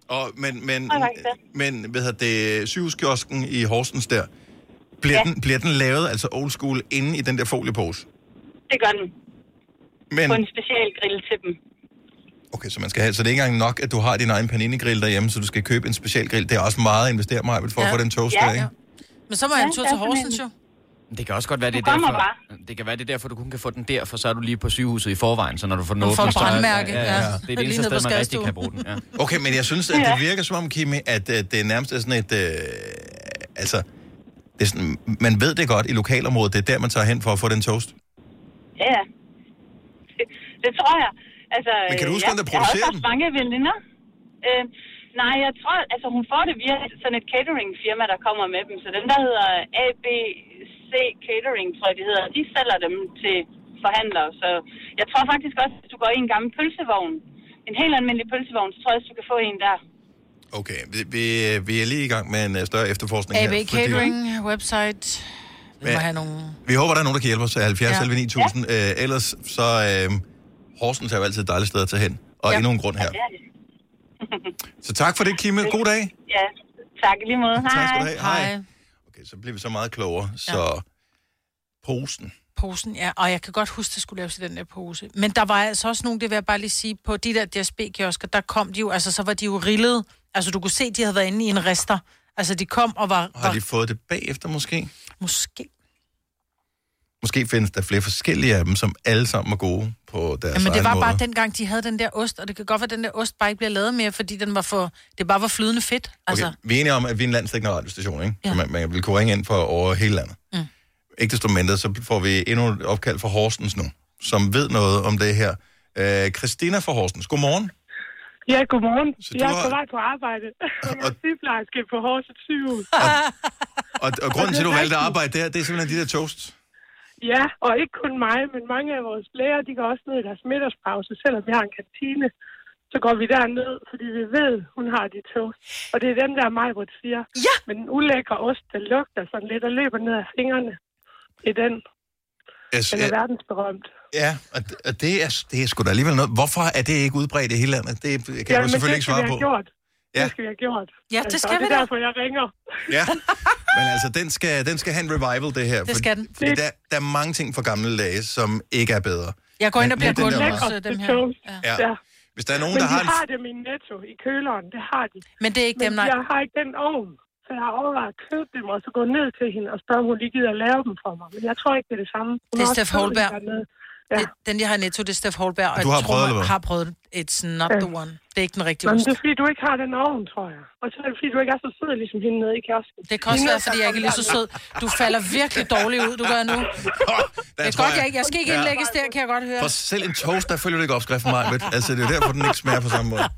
Men hvad hedder det, sygehuskiosken i Horsens der, bliver den lavet, altså old school, inde i den der foliepose? Det gør den. På en special grill til dem. Okay, så man skal have, så det er ikke engang nok, at du har din egen panini-grill derhjemme, så du skal købe en special grill. Det er også meget at investere mig for at få den toast der, ikke? Men så må jeg en tur til Horsens jo. Det kan også godt være, det er derfor, du kun kan få den der, for så er du lige på sygehuset i forvejen, så når du får den åbnet, så det er det eneste sted, man rigtig kan bruge den. Ja. Okay, men jeg synes, at det virker som om, Kimi, at det er nærmest sådan et... altså, det er sådan, man ved det godt i lokalområdet, det er der, man tager hen for at få den toast. Ja, det tror jeg. Altså, men kan du huske, der producerer den? Jeg har også mange veninder. Nej, jeg tror, altså hun får det via sådan et catering-firma, der kommer med dem. Så dem, der hedder ABC Catering, tror jeg, de hedder, de sælger dem til forhandlere. Så jeg tror faktisk også, hvis du går i en gammel pølsevogn, en helt almindelig pølsevogn, så tror jeg, du kan få en der. Okay, vi er lige i gang med en større efterforskning her. AB Catering, website. Vi må have nogle... Vi håber, der er nogen, der kan hjælpe os til 70 11 9000. Ellers så Horsens er jo altid et dejligt sted at tage hen. Og endnu en grund her. Så tak for det, Kim. God dag. Ja, tak lige måde. Hej. Tak skal du have. Hej. Okay, så bliver vi så meget klogere. Så Posen, ja. Og jeg kan godt huske, at det skulle laves i den der pose. Men der var altså også nogen, det vil jeg bare lige sige, på de der DSB-kiosker, der kom de jo, altså så var de jo rillet. Altså du kunne se, de havde været inde i en rester. Altså de kom og var... Har de fået det bagefter måske? Måske. Måske findes der flere forskellige af dem, som alle sammen er gode på deres men det var måde. bare dengang, de havde den der ost, og det kan godt være, at den der ost bare ikke bliver lavet mere, fordi det bare var flydende fedt. Altså. Okay, vi er enige om, at vi er en landsdækkende radiostation, ikke? Ja. Så man vil kunne ringe ind for over hele landet. Ikke desto mindre, så får vi endnu et opkald fra Horsens nu, som ved noget om det her. Christina fra Horsens, godmorgen. Ja, godmorgen. Jeg er på vej på arbejde. Jeg er sygeplejerske på Horsens sygehus. Og grunden til, at du valgte at arbejde der, det er simpelthen de der toasts? Ja, og ikke kun mig, men mange af vores læger, de går også ned i deres middagspause, selvom vi har en kantine. Så går vi derned, fordi vi ved, hun har de toast. Og det er den der Majbert siger. Ja! Men den ulækre ost, der lugter sådan lidt og løber ned af fingrene. Det er den. Den er verdensberømt. Ja, og det er sgu da alligevel noget. Hvorfor er det ikke udbredt i hele landet? Det kan du selvfølgelig ikke svare på. Det skal vi have gjort. Ja, det skal vi da. Det er derfor, jeg ringer. Ja, men altså, den skal have en revival, det her. Det skal den. Fordi der er mange ting fra gamle dage, som ikke er bedre. Jeg går ind og bliver gulvet også, dem her. Ja. Hvis der er nogen, der har... Men de har dem i Netto, i køleren, det har de. Men det er ikke dem, nej. Men jeg har ikke den ovn, så jeg har overvejet at købe dem, og så gå ned til hende og spørge, om hun lige gider at lave dem for mig. Men jeg tror ikke, det er det samme. Det er Steff Holberg. Ja. Den, jeg har i Netto, det er Steff Holberg, og du har prøvet, jeg har prøvet It's not the one. Det er ikke den rigtige ost. Men det er fordi, du ikke har den ovn, tror jeg. Og så er det fordi, du ikke er så sød, ligesom hende nede i kiosken. Det kan også være, fordi jeg ikke er lige så sød. Du falder virkelig dårligt ud, du gør nu. Det er godt, jeg skal ikke indlægges der, kan jeg godt høre. For selv en toast, der følger du ikke opskriften, Majbet. Altså, det er derfor, den ikke smager på samme måde.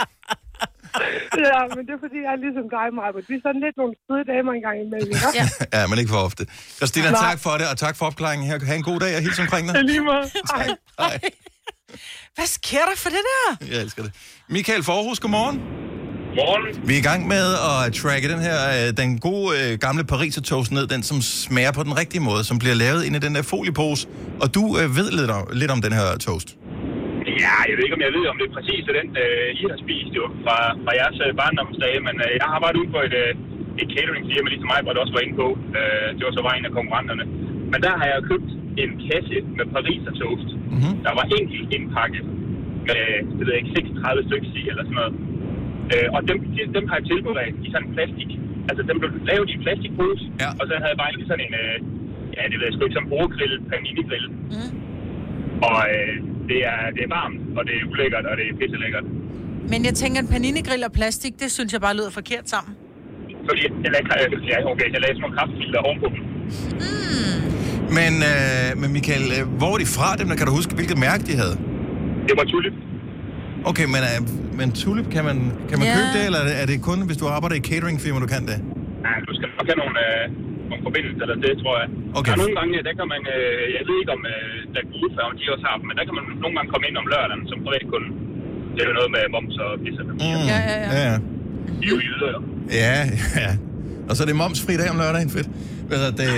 Ja, men det er fordi, jeg er ligesom dig, Majbet. Vi er sådan lidt nogle søde damer engang imellem, ikke? Ja, men ikke for ofte. Christina, tak for det, og tak for opklaringen her. Ha' en god dag, og hils omkring dig. Lige måde. Hej. Hvad sker der for det der? Jeg elsker det. Michael Forhus, godmorgen. Morgen. Vi er i gang med at tracke den her, den gode gamle parisertoast ned, den som smager på den rigtige måde, som bliver lavet inde i den der foliepose. Og du ved lidt om den her toast. Ja, jeg ved ikke, om jeg ved, om det er præcis den, I har spist jo fra jeres barndomsdage, men jeg har været ude på et cateringfirma, ligesom mig, hvor det også var inde på. Det var så var en af konkurrenterne. Men der har jeg købt en kasse med parisertoast. Mm-hmm. Der var enkelt indpakket med, det ved jeg ikke, 36 stykker i eller sådan noget. Og dem har jeg tilberedt i sådan en plastik. Altså, dem blev lavet i en plastikpose, ja. Og så havde jeg bare ikke sådan en, det ved jeg sgu ikke, som brugergrill, panini-grill. Mm. Og det er varmt, og det er ulækkert, og det er pisselækkert. Men jeg tænker, at panini-grill og plastik, det synes jeg bare lyder forkert sammen. Fordi jeg lagde sådan nogle kraftfilter ovenpå dem. Mm. Men Michael, hvor er de fra dem? Kan du huske, hvilket mærke de havde? Det var Tulip. Okay, men Tulip, kan man købe det, eller er det kun, hvis du arbejder i cateringfirma, du kan det? Nej, du skal nok have nogle forbindelser eller det, tror jeg. Okay. Og nogle gange, der kan man, jeg ved ikke om der er gudefærgen, de også har dem, men der kan man nogle gange komme ind om lørdagen som privatkunde. Det er jo noget med moms og pisse. Ja. De er jo jyder, jo. Ja. Og så er det momsfri dag om lørdagen, fedt. Hvad hedder det?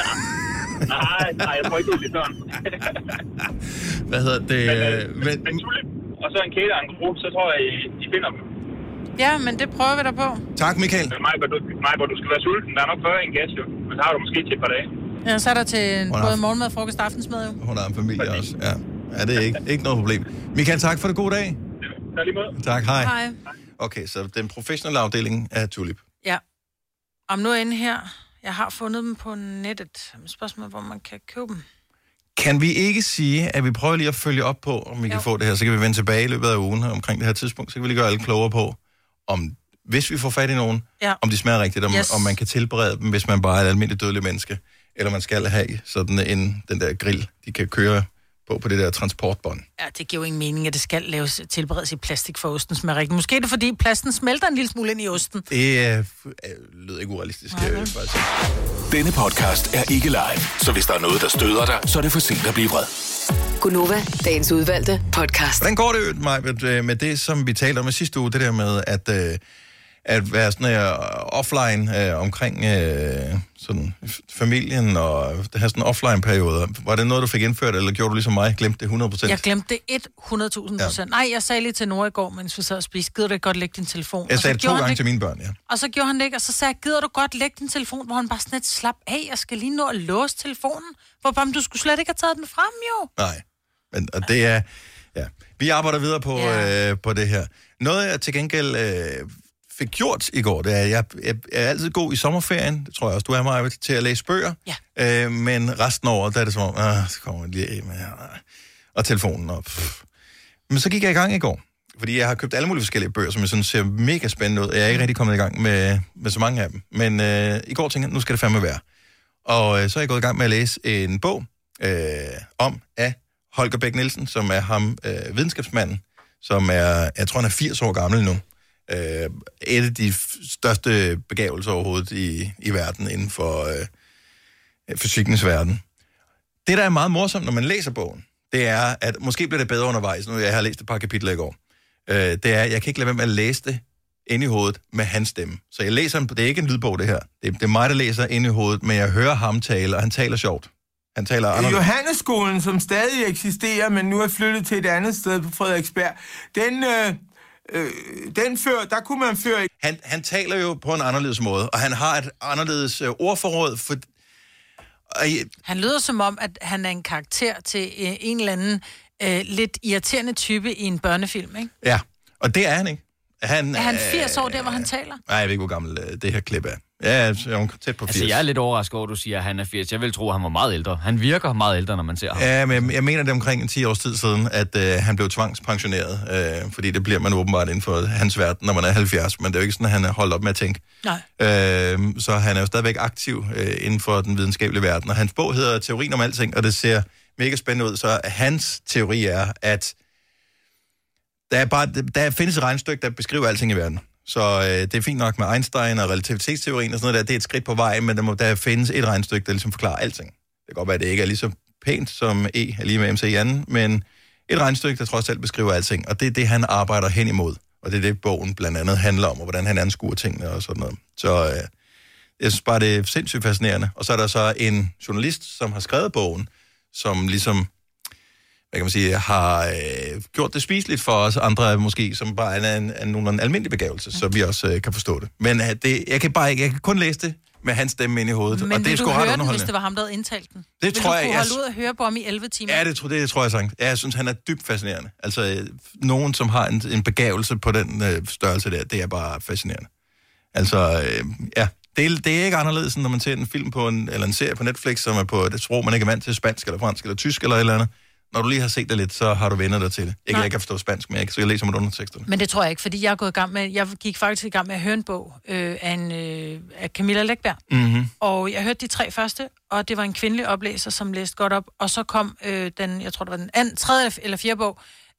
Nej, jeg tror ikke, det er lidt børn. Hvad hedder det? Men Tulip, og så en kæde af en gruppe, så tror jeg, I finder dem. Ja, men det prøver vi da på. Tak, Michael. Majbert, du skal være sulten. Der er nok 40 i en gas, jo. Men så har du måske til et par dage. Ja, så er der til både morgenmad, frokost og aftensmad, jo. Hun har en familie også, ja. Ja, det er ikke noget problem. Michael, tak for det gode dag. Ja, lige måde. Tak, hej. Hej. Okay, så den professionelle afdeling af Tulip. Ja. Om nu inde her, jeg har fundet dem på nettet. Spørgsmål, hvor man kan købe dem. Kan vi ikke sige, at vi prøver lige at følge op på, om vi kan få det her, så kan vi vende tilbage i løbet af ugen omkring det her tidspunkt, så kan vi lige gøre alle klogere på, om hvis vi får fat i nogen, om de smager rigtigt, om man kan tilberede dem, hvis man bare er et almindeligt dødeligt menneske, eller man skal have sådan den der grill, de kan køre på det der transportbånd. Ja, det giver jo ingen mening, at det skal tilberedes i plastik for osten smager rigtigt. Måske er det, fordi plasten smelter en lille smule ind i osten. Det lyder ikke urealistisk. Denne podcast er ikke live, så hvis der er noget, der støder dig, så er det for sent at blive vred. Gunova, dagens udvalgte podcast. Hvordan går det med det, som vi talte om i sidste uge, det der med at være sådan her offline omkring sådan familien og det her sådan offline-perioder. Var det noget, du fik indført, eller gjorde du ligesom mig? Glemte det 100%? Jeg glemte det 100.000%. Ja. Nej, jeg sagde lige til Nora i går, mens vi sad og spiste, gider du godt lægge din telefon? Jeg sagde det 2 gange til mine børn, ja. Og så gjorde han det ikke, og så sagde jeg, gider du godt lægge din telefon? Hvor han bare sådan lidt slap af, jeg skal lige nå at låse telefonen. Hvor bare, du skulle slet ikke have taget den frem, jo. Nej, men og det er... Ja. Vi arbejder videre på det her. Noget, jeg til gengæld fik gjort i går, det er, jeg er altid god i sommerferien, det tror jeg også, du er meget til at læse bøger, men resten af året, der er det som om, så kommer jeg lige af med og telefonen op. Men så gik jeg i gang i går, fordi jeg har købt alle mulige forskellige bøger, som jeg synes ser mega spændende ud. Jeg er ikke rigtig kommet i gang med så mange af dem, men i går tænkte jeg, nu skal det fandme være. Og så er jeg gået i gang med at læse en bog af Holger Bech Nielsen, som er ham videnskabsmanden, som er, jeg tror han er 80 år gammel nu. Et af de største begavelser overhovedet i verden inden for fysikkens verden. Det, der er meget morsomt, når man læser bogen, det er, at måske bliver det bedre undervejs, nu jeg har læst et par kapitler i går. Det er, jeg kan ikke lade være med at læse det inde i hovedet med hans stemme. Så jeg læser, det er ikke en lydbog, det her. Det er mig, der læser inde i hovedet, men jeg hører ham tale, og han taler sjovt. Han taler anderledes. Johannesskolen, som stadig eksisterer, men nu er flyttet til et andet sted på Frederiksberg, der kunne man føre... Han taler jo på en anderledes måde, og han har et anderledes ordforråd. Han lyder som om, at han er en karakter til en eller anden lidt irriterende type i en børnefilm, ikke? Ja, og det er han ikke. Er han 80 år der, hvor han taler? Nej, jeg ved ikke, hvor gammel det her klip er. Ja, jeg er tæt på 80. Altså, jeg er lidt overrasket over, at du siger, at han er 80. Jeg vil tro, at han var meget ældre. Han virker meget ældre, når man ser ham. Ja, men jeg mener det omkring 10 års tid siden, at han blev tvangspensioneret. Fordi det bliver man åbenbart inden for hans verden, når man er 70. Men det er jo ikke sådan, at han er holdt op med at tænke. Nej. Så han er jo stadigvæk aktiv inden for den videnskabelige verden. Og hans bog hedder Teorien om alting, og det ser mega spændende ud. Så hans teori er, at der findes et regnestykke, der beskriver alting i verden. Så det er fint nok med Einstein og relativitetsteorien og sådan noget der. Det er et skridt på vejen, men der findes et regnestykke, der ligesom forklarer alting. Det kan godt være, at det ikke er lige så pænt som E er lige med MC i anden, men et regnestykke, der trods alt beskriver alting, og det er det, han arbejder hen imod. Og det er det, bogen blandt andet handler om, og hvordan han anskuer tingene og sådan noget. Så jeg synes bare, det er sindssygt fascinerende. Og så er der så en journalist, som har skrevet bogen, som ligesom, hvad kan man sige, har gjort det spiseligt for os andre, måske, som bare er en almindelig begævelse, så vi også kan forstå det. Men jeg kan kun læse det med hans stemme ind i hovedet. Men og det er du høre den, hvis det var ham, der havde indtalt den? Det tror jeg. Vil du kunne holde ud og høre på ham i 11 timer? Ja, det tror jeg sagtens. Ja, jeg synes, han er dybt fascinerende. Altså, nogen, som har en begævelse på den størrelse der, det er bare fascinerende. Altså, ja, det er ikke anderledes, når man ser en film på eller en serie på Netflix, som er på det sprog, man ikke er vant til, spansk eller fransk eller tysk eller et eller andet. Når du lige har set det lidt, så har du vendt dig til det. Jeg kan forstå spansk, men så jeg læser med underteksterne. Men det tror jeg ikke, fordi jeg gik faktisk i gang med at høre en bog af Camilla Läckberg. Mm-hmm. Og jeg hørte de 3 første, og det var en kvindelig oplæser, som læste godt op. Og så kom jeg tror det var den 3. eller 4. bog,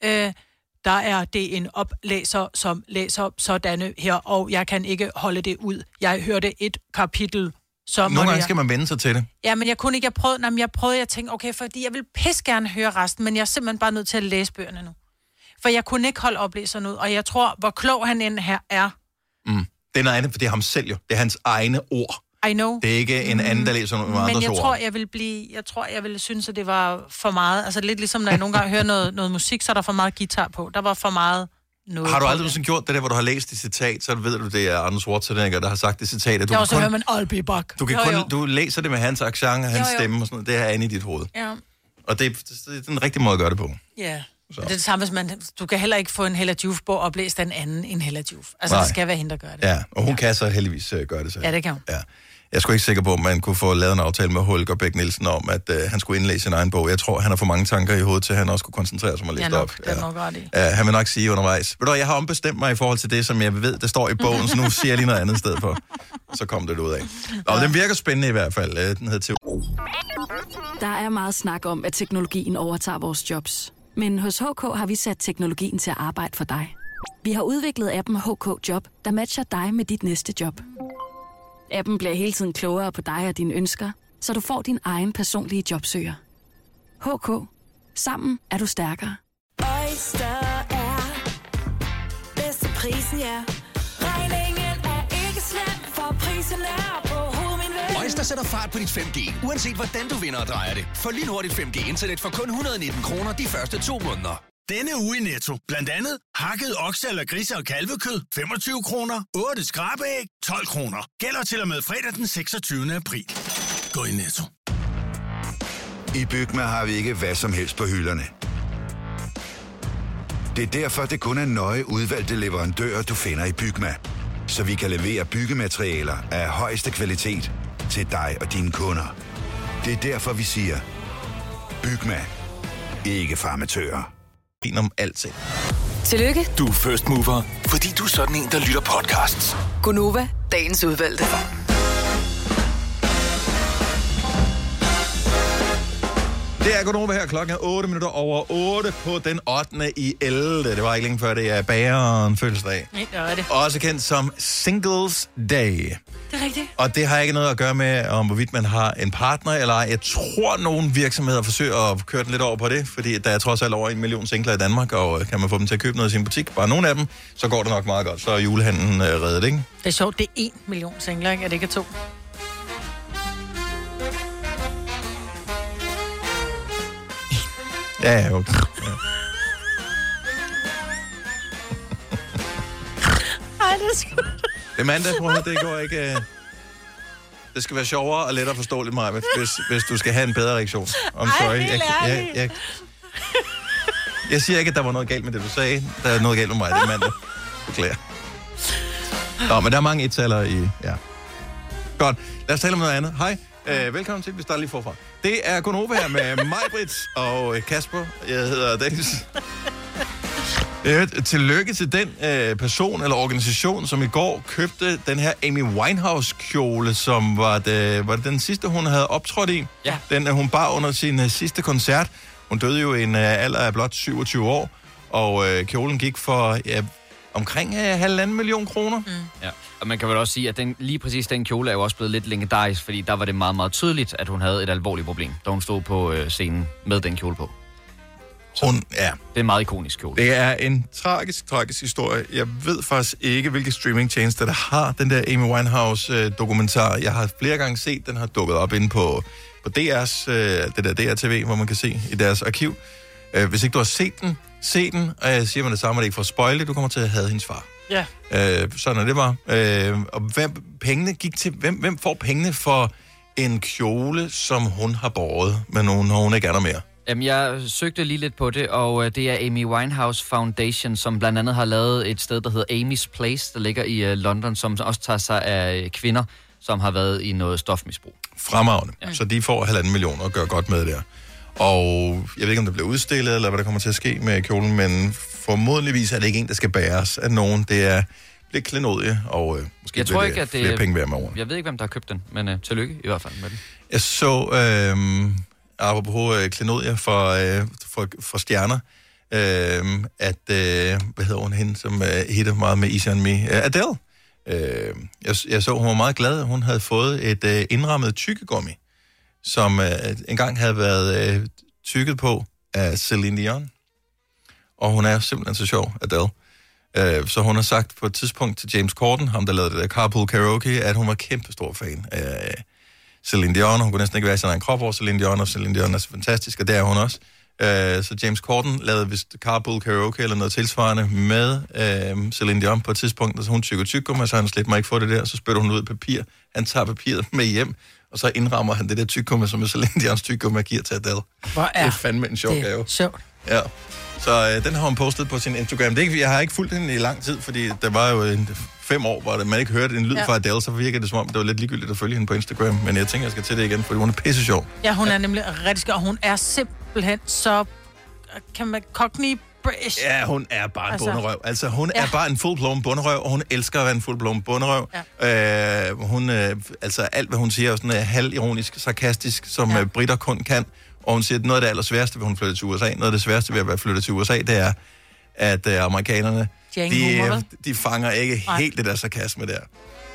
der er det en oplæser, som læser sådanne her, og jeg kan ikke holde det ud. Jeg hørte et kapitel. Nogle gange skal man vende sig til det. Ja, men jeg kunne ikke. Jeg tænkte, okay, fordi jeg vil pisse gerne høre resten, men jeg er simpelthen bare nødt til at læse bøgerne nu. For jeg kunne ikke holde oplæseren ud, og jeg tror, hvor klog han end her er. Det er noget andet, for det er ham selv jo. Det er hans egne ord. I know. Det er ikke en anden, der læser nogle andres ord. Men jeg tror, jeg ville synes, at det var for meget. Altså lidt ligesom, når jeg nogle gange hører noget musik, så er der for meget guitar på. Der var for meget noget. Har du aldrig sådan gjort det der, hvor du har læst et citat, så ved du, det er Arnold Schwarzenegger, der har sagt det citat. Jeg også hører man I'll be back. Du læser det med hans accent og hans stemme og sådan noget. Det er inde i dit hoved. Ja. Og det er den rigtige måde at gøre det på. Ja. Så. Det er det samme, hvis du kan heller ikke få en Hella Juf-bog oplæst af en anden end Hella Juf. Altså, det skal være hende, der gør det. Ja, og hun kan så heldigvis gøre det selv. Ja, det kan hun. Ja. Jeg er sgu ikke sikker på, at man kunne få lavet en aftale med Holger Bæk Nielsen om, at han skulle indlæse sin egen bog. Jeg tror, han har for mange tanker i hovedet til, at han også kunne koncentrere sig om at læse op. Det er nok ret i. Han vil nok sige undervejs. Ved du, jeg har ombestemt mig i forhold til det, som jeg ved, der står i bogen, så nu siger jeg lige noget andet sted for. Så kom det ud af. Og den virker spændende i hvert fald. Den hedder Der er meget snak om, at teknologien overtager vores jobs. Men hos HK har vi sat teknologien til at arbejde for dig. Vi har udviklet appen HK Job, der matcher dig med dit næste job. Appen bliver hele tiden klogere på dig og dine ønsker, så du får din egen personlige jobsøger. HK. Sammen er du stærkere. Oyster er bedst til prisen, ja. Regningen er ikke slem, for prisen er på hovedet. Oyster sætter fart på dit 5G, uanset hvordan du vinder og drejer det. Få lige hurtigt 5G-internet for kun 119 kroner de første 2 måneder. Denne uge i Netto. Blandt andet hakket okse eller grise og kalvekød. 25 kroner. 8 skrabeæg. 12 kroner. Gælder til og med fredag den 26. april. Gå i Netto. I Bygma har vi ikke hvad som helst på hylderne. Det er derfor, det kun er nøje udvalgte leverandører, du finder i Bygma. Så vi kan levere byggematerialer af højeste kvalitet til dig og dine kunder. Det er derfor, vi siger, Bygma. Ikke farmatører. Om alting. Tillykke. Du er first mover, fordi du er sådan en, der lytter podcasts. Gunova, dagens udvalgte. Det er Gunova her. Klokken er 8 minutter over 8 på den 8. i 11. Det var ikke længe før, det er bageren fødselsdag. Nej, det er det. Også kendt som Singles Day. Det er rigtigt. Og det har ikke noget at gøre med, om hvorvidt man har en partner eller ej. Jeg tror, nogle virksomheder forsøger at køre den lidt over på det, fordi der er trods alt over 1 million singler i Danmark, og kan man få dem til at købe noget i sin butik, bare nogle af dem, så går det nok meget godt. Så er julehandlen reddet, ikke? Det er sjovt, det er 1 million singler, ikke? Er det ikke 2? Ja, okay. Ja. Ej, det er sgu... Det er mandag, prøv at det går ikke... Det skal være sjovere og lettere forståeligt, Maja, hvis du skal have en bedre reaktion. Sorry. Jeg siger ikke, at der var noget galt med det, du sagde. Der er noget galt med mig, det er mandag. Beklager. Nå, men der er mange ettaler i... Ja. Godt. Lad os tale om noget andet. Hej. Velkommen til, vi starter lige forfra. Det er Gunova her med Maj-Brit og Kasper. Jeg hedder Dennis. Tillykke til den person eller organisation, som i går købte den her Amy Winehouse-kjole, som var det den sidste, hun havde optrådt i. Ja. Den, hun bar under sin sidste koncert. Hun døde jo i en alder af blot 27 år, og kjolen gik for omkring 1,5 million kroner. Mm. Ja. Og man kan vel også sige, at lige præcis den kjole er jo også blevet lidt legendarisk, fordi der var det meget, meget tydeligt, at hun havde et alvorligt problem, da hun stod på scenen med den kjole på. Hun, ja. Det er en meget ikonisk kjole. Det er en tragisk historie. Jeg ved faktisk ikke, hvilke streamingtjenester der har den der Amy Winehouse-dokumentar. Jeg har flere gange set, den har dukket op inde på DR's, det der DR-TV, hvor man kan se i deres arkiv. Hvis ikke du har set den, se den. Og jeg siger man det samme, at det ikke får spoilet. Du kommer til at have hendes far. Ja. Sådan er det bare. Og pengene gik til... Hvem får pengene for en kjole, som hun har båret, men hun ikke er der mere? Jamen, jeg søgte lige lidt på det, og det er Amy Winehouse Foundation, som blandt andet har lavet et sted, der hedder Amy's Place, der ligger i London, som også tager sig af kvinder, som har været i noget stofmisbrug. Fremragende. Ja. Så de får 1,5 million og gør godt med der. Og jeg ved ikke, om det bliver udstillet, eller hvad der kommer til at ske med kjolen, men formodentligvis er det ikke en, der skal bæres af nogen. Det er lidt klenodie, og måske jeg tror ikke, at flere penge værd med over. Jeg ved ikke, hvem der har købt den, men tillykke i hvert fald med den. Jeg så, apropos klenodie for stjerner, at, hvad hedder hun hende, som hitter meget med Easy On Me? Adele. Jeg så, hun var meget glad, hun havde fået et indrammet tykkegummi, som engang havde været tykket på af Celine Dion. Og hun er simpelthen så sjov, Adele. Så hun har sagt på et tidspunkt til James Corden, ham der lavede det der Carpool Karaoke, at hun var kæmpestor fan af Celine Dion. Hun kunne næsten ikke være i sin egen krop over Celine Dion, og Celine Dion er så fantastisk, og det er hun også. Så James Corden lavede vist Carpool Karaoke eller noget tilsvarende med Celine Dion på et tidspunkt, og så hun tykker, så han slet mig ikke få det der, så spytter hun ud papir. Han tager papiret med hjem, og så indrammer han det der tyggegummi, som er Celine Dions tyggegummi, og giver til Adele. Hvor det er fandme en sjov gave. Sjovt. Ja. Så den har hun postet på sin Instagram. Det er ikke, jeg har ikke fulgt hende i lang tid, fordi der var jo 5 år, hvor man ikke hørte en lyd fra Adele, så virker det som om, det var lidt ligegyldigt at følge hende på Instagram. Men jeg tænker, jeg skal til det igen, fordi hun er pisse sjov. Ja, hun er nemlig rigtig skør, og hun er simpelthen så... Kan man cockney British? Ja, hun er bare en bunderøv. Altså, hun er bare en full-blown bunderøv, og hun elsker at være en full-blown bunderøv. Ja. Hun, altså, alt, hvad hun siger, er sådan halvironisk, sarkastisk, som britter kun kan. Og hun siger, at noget af det allersværeste ved hun flytte til USA, noget af det sværeste ved at være flyttet til USA, det er, at amerikanerne, de fanger ikke helt det der sarkasme der.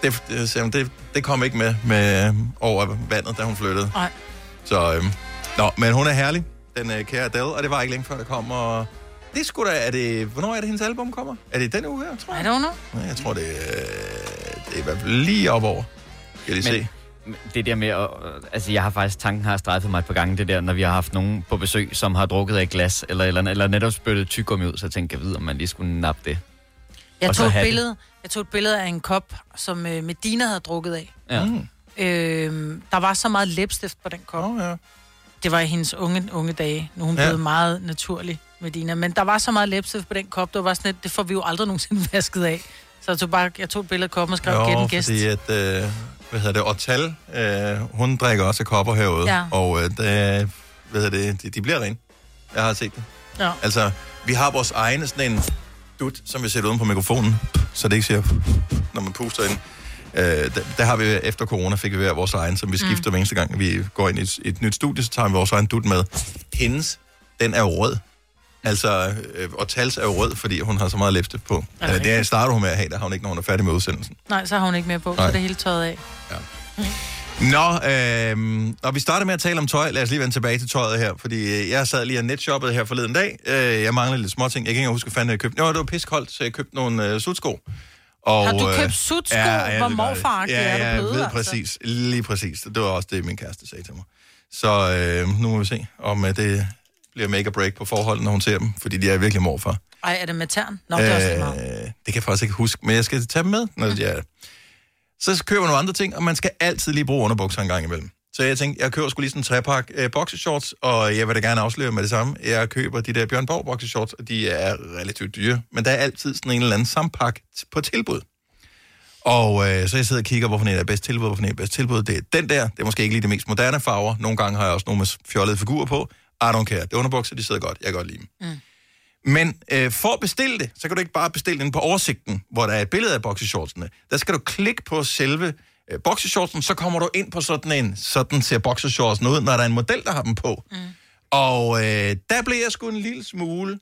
Det kom ikke med over vandet, da hun flyttede. Nej. Så, men hun er herlig, den kære Adele, og det var ikke længe før, der kom, og det skulle da, hvornår er det, hendes album kommer? Er det denne uge her, tror jeg? I don't know. Nej, jeg tror, det er i hvert fald lige op over. Skal jeg lige se. Det der med, altså jeg har faktisk, tanken har strejfet mig et par gange, det der, når vi har haft nogen på besøg, som har drukket af glas, eller netop spyttet tyggegummi ud, så tænker jeg videre, om man lige skulle nappe det. Jeg tog et billede af en kop, som Medina havde drukket af. Ja. Der var så meget læbstift på den kop. Ja. Det var i hendes unge dage. Nu er hun blevet meget naturlig, Medina. Men der var så meget læbstift på den kop, det var sådan det får vi jo aldrig nogensinde vasket af. Så jeg tog et billede af koppen og skrev, get en gæst. Fordi at, Ortal, hun drikker også kopper herude, og de bliver rene. Jeg har set det. Ja. Altså, vi har vores egne sådan en dut, som vi sætter uden på mikrofonen, så det ikke siger, når man puster ind. Der har vi, efter corona, fik vi hver vores egen, som vi skifter hver eneste gang, vi går ind i et nyt studie, så tager vi vores egen dut med. Hendes, den er jo rød. Altså, Ortals er jo rød, fordi hun har så meget læbstift på. Det starter hun med at have, der har hun ikke, når hun er færdig med udsendelsen. Nej, så har hun ikke mere på, så det er helt tøjet af. Ja. Når vi starter med at tale om tøj, lad os lige vende tilbage til tøjet her, fordi jeg sad lige og netshoppede her forleden dag. Jeg mangler lidt småting. Jeg kan ikke huske, hvad fanden jeg købte. Det var piskoldt, så jeg købte nogle sutsko. Og, har du købt sutsko? Hvor morfar er du blevet? Ja, præcis. Lige præcis. Det var også det, min kæreste sagde til mig. Så nu må vi se, om det bliver make or break på forholdet, når hun ser dem, fordi de er virkelig morfar. Ej, er det med tern? Nå, det er også meget. Det kan jeg faktisk ikke huske, men jeg skal tage dem med, når de er. Så køber jeg nogle andre ting, og man skal altid lige bruge underbukser en gang imellem. Så jeg tænkte, jeg køber sgu lige sådan en trepak boxershorts, og jeg vil da gerne afsløre med det samme. Jeg køber de der Bjørn Borg boxershorts, og de er relativt dyre, men der er altid sådan en eller anden sampak på tilbud. Og så jeg sidder og kigger, hvorfor en er bedst tilbud, hvorfor en er bedst tilbud. Det er den der, det er måske ikke lige de mest moderne farver. Nogle gange har jeg også nogle med fjollede figurer på. I don't care. Det er underbukser, de sidder godt. Jeg kan godt lide dem. Men for at bestille det, så kan du ikke bare bestille den på oversigten, hvor der er et billede af boxershortsene. Der skal du klikke på selve boxershortsen, så kommer du ind på sådan ser boxershortsen ud, når der er en model, der har dem på. Og der blev jeg sgu en lille smule...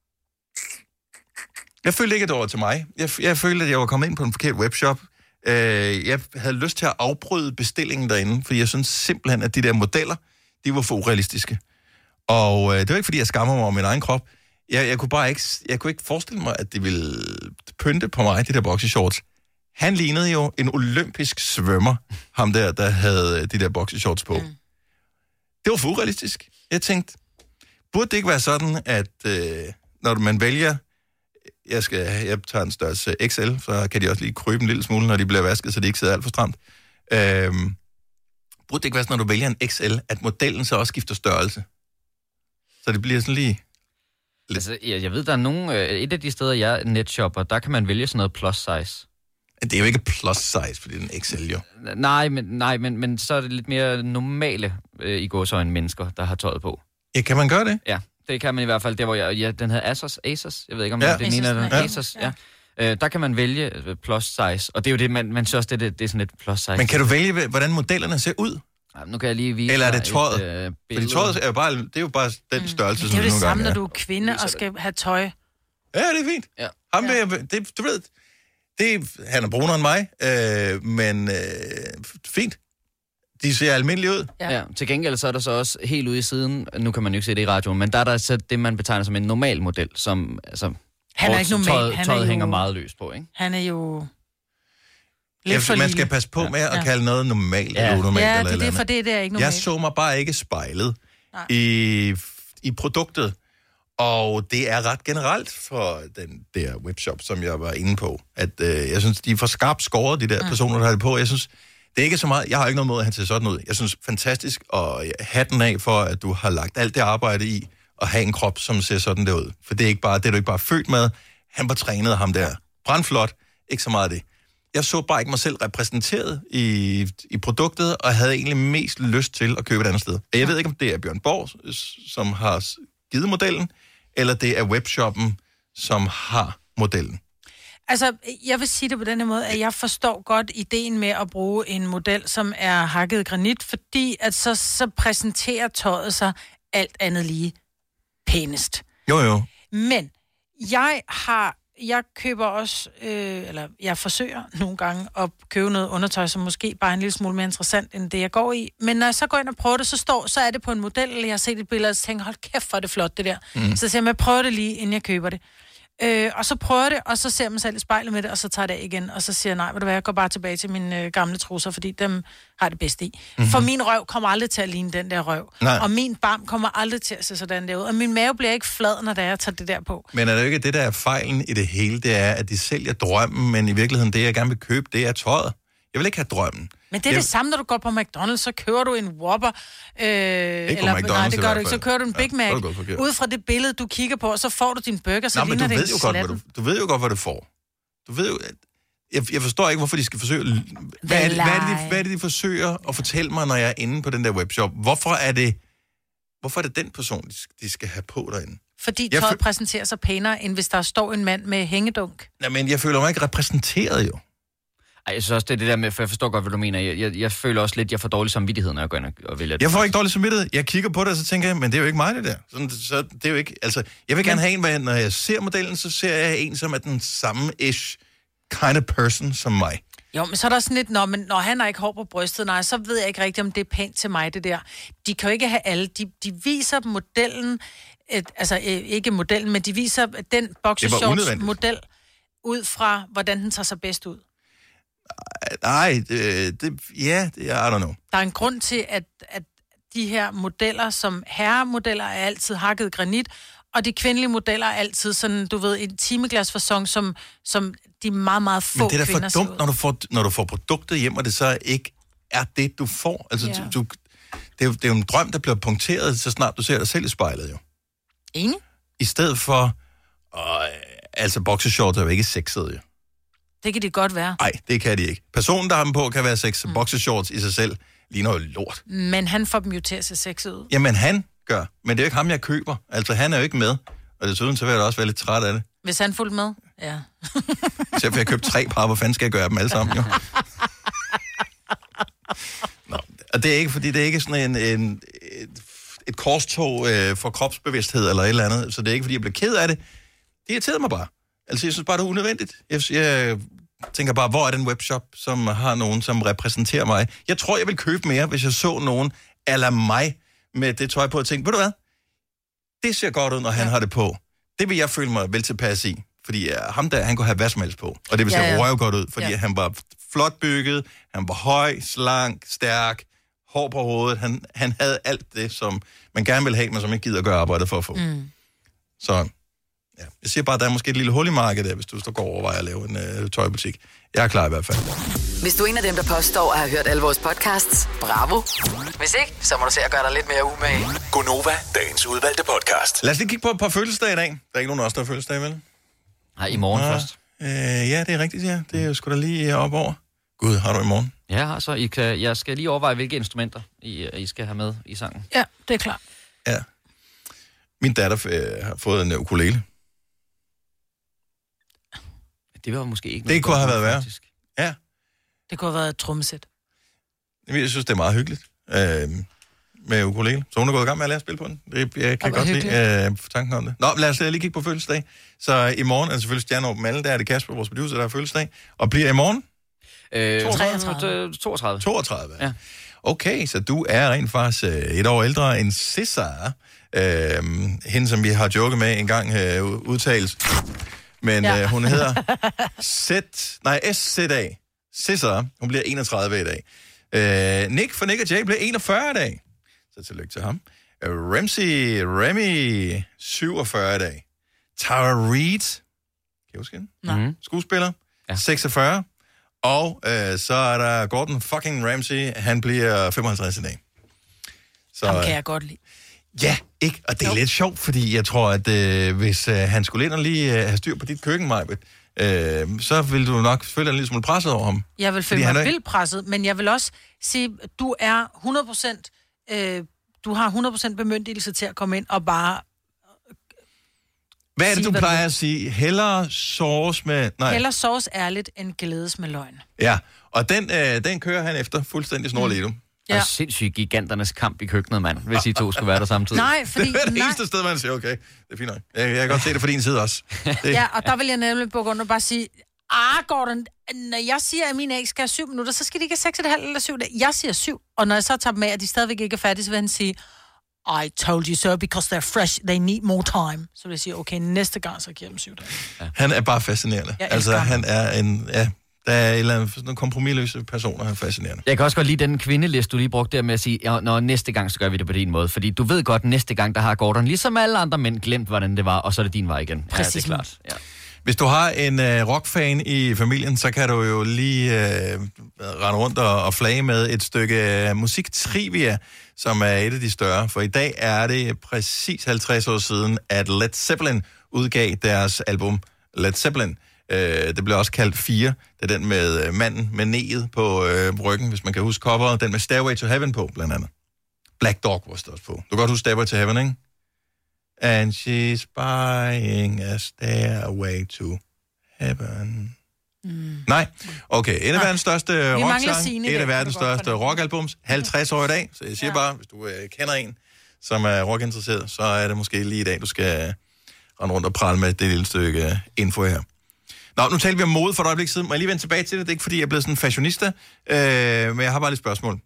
Jeg følte ikke, at det var til mig. Jeg følte, at jeg var kommet ind på en forkert webshop. Jeg havde lyst til at afbryde bestillingen derinde, fordi jeg synes simpelthen, at de der modeller, de var for urealistiske. Og det var ikke, fordi jeg skammer mig over min egen krop. Jeg kunne ikke forestille mig, at de ville pynte på mig, de der boxershorts. Han lignede jo en olympisk svømmer, ham der havde de der boxershorts på. Det var for urealistisk. Jeg tænkte, burde det ikke være sådan, at når man vælger, jeg tager en størrelse XL, så kan de også lige krybe en lille smule, når de bliver vasket, så de ikke sidder alt for stramt. Burde det ikke være sådan, når du vælger en XL, at modellen så også skifter størrelse? Så det bliver sådan lige... Altså, jeg ved, der er et af de steder, jeg netshopper, der kan man vælge sådan noget plus size. Det er jo ikke plus size, fordi det er en XL jo. Nej, men så er det lidt mere normale i gåseøjne mennesker, der har tøjet på. Ja, kan man gøre det? Ja, det kan man i hvert fald. Der, hvor den hedder Asos. Jeg ved ikke, om det er en af den. Asos, ja. Der kan man vælge plus size, og det er jo det, man synes også, det er sådan et plus size. Men kan du vælge, hvordan modellerne ser ud? Ja, nu kan jeg lige vise. Eller er det tøjet? Fordi tøjet er jo bare den størrelse, som det er jo det samme, når du er kvinde og skal have tøj. Ja, det er fint. Ja. Du ved, han er brunere end mig, men fint. De ser almindelige ud. Ja, til gengæld så er der så også helt ude i siden, nu kan man jo ikke se det i radioen, men der er der så det, man betegner som en normal model, som altså, han er ikke normal. Tøjet hænger meget løst på, ikke? Han er jo... Man skal passe på med at kalde noget normalt eller unormalt. Ja, eller for det er ikke normalt. Jeg så mig bare ikke spejlet i produktet, og det er ret generelt for den der webshop, som jeg var inde på, at jeg synes, de er for skarpt skåret, de der personer, der har det på. Jeg synes, det er ikke så meget, jeg har ikke noget mod, at han ser sådan ud. Jeg synes, fantastisk, og hatten af for, at du har lagt alt det arbejde i, at have en krop, som ser sådan der ud. For det er du ikke bare født med. Han var trænet, ham der. Brandflot, ikke så meget af det. Jeg så bare ikke mig selv repræsenteret i produktet, og havde egentlig mest lyst til at købe et andet sted. Jeg ved ikke, om det er Bjørn Borg, som har givet modellen, eller det er webshoppen, som har modellen. Altså, jeg vil sige det på denne måde, at jeg forstår godt ideen med at bruge en model, som er hakket i granit, fordi at så præsenterer tøjet sig alt andet lige pænest. Jo. Men jeg køber også, eller jeg forsøger nogle gange at købe noget undertøj, som måske bare er en lille smule mere interessant, end det jeg går i. Men når jeg så går ind og prøver det, så er det på en model, eller jeg har set et billede, og så tænker, hold kæft, hvor er det flot, det der. Så siger jeg prøver det lige, inden jeg køber det. Og så prøver det, og så ser man selv i spejlet med det, og så tager det af igen, og så siger jeg, nej, ved du hvad, jeg går bare tilbage til mine gamle trusser, fordi dem har det bedste i. For min røv kommer aldrig til at ligne den der røv. Nej. Og min barm kommer aldrig til at se sådan der ud. Og min mave bliver ikke flad, når jeg tager det der på. Men er det ikke det, der er fejlen i det hele, det er, at de sælger drømmen, men i virkeligheden det, jeg gerne vil købe, det er tøjet. Jeg vil ikke have drømmen. Men det er det samme, når du går på McDonald's, så kører du en Whopper. Ikke på McDonald's, nej, det gør du ikke. Så kører du en Big Mac. Ud fra det billede, du kigger på, og så får du din burger, så ligner det en slatten. Du ved jo godt, hvad du får. Du ved jo... Jeg forstår ikke, hvorfor de skal forsøge... Hvad er det, de forsøger at fortælle mig, når jeg er inde på den der webshop? Hvorfor er det den person, de skal have på derinde? Fordi tøjet præsenterer sig pænere, end hvis der står en mand med hængedunk. Nej, men jeg føler mig ikke repræsenteret, jo. Ej, jeg synes også, det er det der med, for jeg forstår godt, hvad du mener. Jeg føler også lidt, jeg får dårlig samvittighed, når jeg går ind og vælger det. Jeg får ikke dårlig samvittighed. Jeg kigger på det, og så tænker jeg, men det er jo ikke mig, det der. Så det er jo ikke... Altså, jeg vil gerne have en, når jeg ser modellen, så ser jeg en, som er den samme-ish kind of person som mig. Jo, men så er der sådan lidt, når han har ikke hår på brystet, nej, så ved jeg ikke rigtigt, om det er pænt til mig, det der. De kan jo ikke have alle. De viser modellen, ikke modellen, men de viser den boxershorts-model ud fra, hvordan den tager sig bedst ud. Nej, I don't know. Der er en grund til, at de her modeller, som herremodeller, er altid hakket granit, og de kvindelige modeller er altid sådan, du ved, en timeglasfacon, som de meget, meget få kvinder. Men det er da for dumt, når du får produktet hjem, og det så ikke er det, du får. Altså, det er jo en drøm, der bliver punkteret, så snart du ser dig selv i spejlet, jo. Enig? I stedet for, altså boxershorts er jo ikke sexede, jo. Det kan de godt være. Nej, det kan de ikke. Personen, der har dem på, kan være sex. Boxershorts i sig selv ligner jo lort. Men han får dem jo til at se sexet ud. Jamen, han gør. Men det er jo ikke ham, jeg køber. Altså, han er jo ikke med. Og desuden, så vil jeg da også være lidt træt af det. Hvis han fulgte med? Ja. Så for jeg købte 3 par, hvor fanden skal jeg gøre dem alle sammen, jo? Nå, og det er ikke, fordi det er ikke sådan et korstog for kropsbevidsthed eller et eller andet. Så det er ikke, fordi jeg bliver ked af det. Det irriterer mig bare. Altså, jeg synes bare, det er unødvendigt. Jeg tænker bare, hvor er den webshop, som har nogen, som repræsenterer mig? Jeg tror, jeg vil købe mere, hvis jeg så nogen a la mig med det tøj på og tænkte, ved du hvad? det ser godt ud, når han har det på. Det vil jeg føle mig vel tilpas i. Fordi ham der, han kunne have hvad som helst på. Og det vil se røv godt ud, fordi han var flot bygget, han var høj, slank, stærk, hår på hovedet. Han havde alt det, som man gerne vil have, men som ikke gider at gøre arbejdet for at få. Så ja, jeg siger bare, at der er måske et lille hul i markedet der, hvis du går overvejer at lave en tøjbutik. Jeg er klar i hvert fald. Hvis du er en af dem, der påstår at have hørt alle vores podcasts, bravo. Hvis ikke, så må du se at gøre dig lidt mere umage. Gonova, dagens udvalgte podcast. Lad os lige kigge på et par fødselsdage i dag. Der er ikke nogen af os, der har fødselsdag, vel? Nej, i morgen først. Ja, det er rigtigt, ja. Det er jo sgu da lige op over. Gud, har du i morgen? Ja, så jeg skal lige overveje, hvilke instrumenter I skal have med i sangen. Ja, det er klart. Ja. Min datter har fået en ukulele. Det var måske ikke det kunne have været værre. Ja. Det kunne have været et trommesæt. Jeg synes, det er meget hyggeligt med ukulele. Så hun er gået i gang med at lære at spille på den. Jeg kan godt lide tanken om det. Nå, lad os lige kigge på fødselsdag. Så i morgen er det selvfølgelig Stjerneåben Malle. Der er det Kasper, vores producer, der har fødselsdag. Og bliver i morgen? 32. Ja. Okay, så du er rent faktisk et år ældre end Cesar. Hende, som vi har joket med en gang udtales. Men hun hedder SZA. Cesar. Hun bliver 31 i dag. Nick fra Nick og Jay bliver 41 i dag. Så tillykke til ham. Remy 47 i dag. Tara Reid, kan I huske hende? Skuespiller, 46. Og så er der Gordon fucking Ramsay, han bliver 55 i dag. Så, ham kan jeg godt lide. Ja, ikke? Og det er lidt sjovt, fordi jeg tror, at hvis han skulle ind og lige have styr på dit køkken, Majbet, så vil du nok føle dig en lille smule presset over ham. Jeg vil føle mig vildt presset, men jeg vil også sige, du er 100%, du har 100% bemyndigelse til at komme ind og bare... Hvad er det, du plejer at sige? Hellere sauce med... Nej. Hellere sauce ærligt, end glædes med løgn. Ja, og den kører han efter fuldstændig snorlido. Ja. Og sindssygt giganternes kamp i køkkenet, mand, hvis I to skulle være der samtidig. Nej, fordi... Det er det eneste sted, man siger, okay, det er fint nok. Jeg kan godt se det for din side også. Ja, og der vil jeg nemlig på grund af bare sige, Gordon, når jeg siger, at mine æg skal have 7 minutter, så skal de ikke have 6,5 eller 7. Jeg siger 7, og når jeg så tager dem med, at de stadigvæk ikke er færdige, så vil han sige, I told you so, because they're fresh, they need more time. Så vil jeg sige, okay, næste gang, så giver dem 7 dage. Ja. Han er bare fascinerende. Altså, han er en... Ja, der er en eller anden kompromisløse personer, han er fascinerende. Jeg kan også godt lide den kvindeliste, du lige brugte der med at sige, når næste gang, så gør vi det på din måde. Fordi du ved godt, næste gang, der har Gordon, ligesom alle andre mænd, glemt, hvordan det var, og så er det din vej igen. Præcis. Ja, det er klart. Ja. Hvis du har en rockfan i familien, så kan du jo lige rende rundt og flage med et stykke musiktrivia, som er et af de større. For i dag er det præcis 50 år siden, at Led Zeppelin udgav deres album Led Zeppelin. Det blev også kaldt 4. Det er den med manden med neget på ryggen, hvis man kan huske coveret. Den med Stairway to Heaven på, blandt andet. Black Dog var det også på. Du kan godt huske Stairway to Heaven, ikke? And she's buying a stairway to heaven. Nej. Okay, et af verdens største rocksang, et af verdens største rockalbums, 50 år i dag. Så jeg siger bare, hvis du kender en, som er rockinteresseret, så er det måske lige i dag, du skal rende rundt og prale med det lille stykke info her. Nå, nu taler vi om mode for et øjeblik siden. Må jeg lige vende tilbage til det? Det er ikke, fordi jeg er blevet sådan en fashionista, men jeg har bare lidt spørgsmål.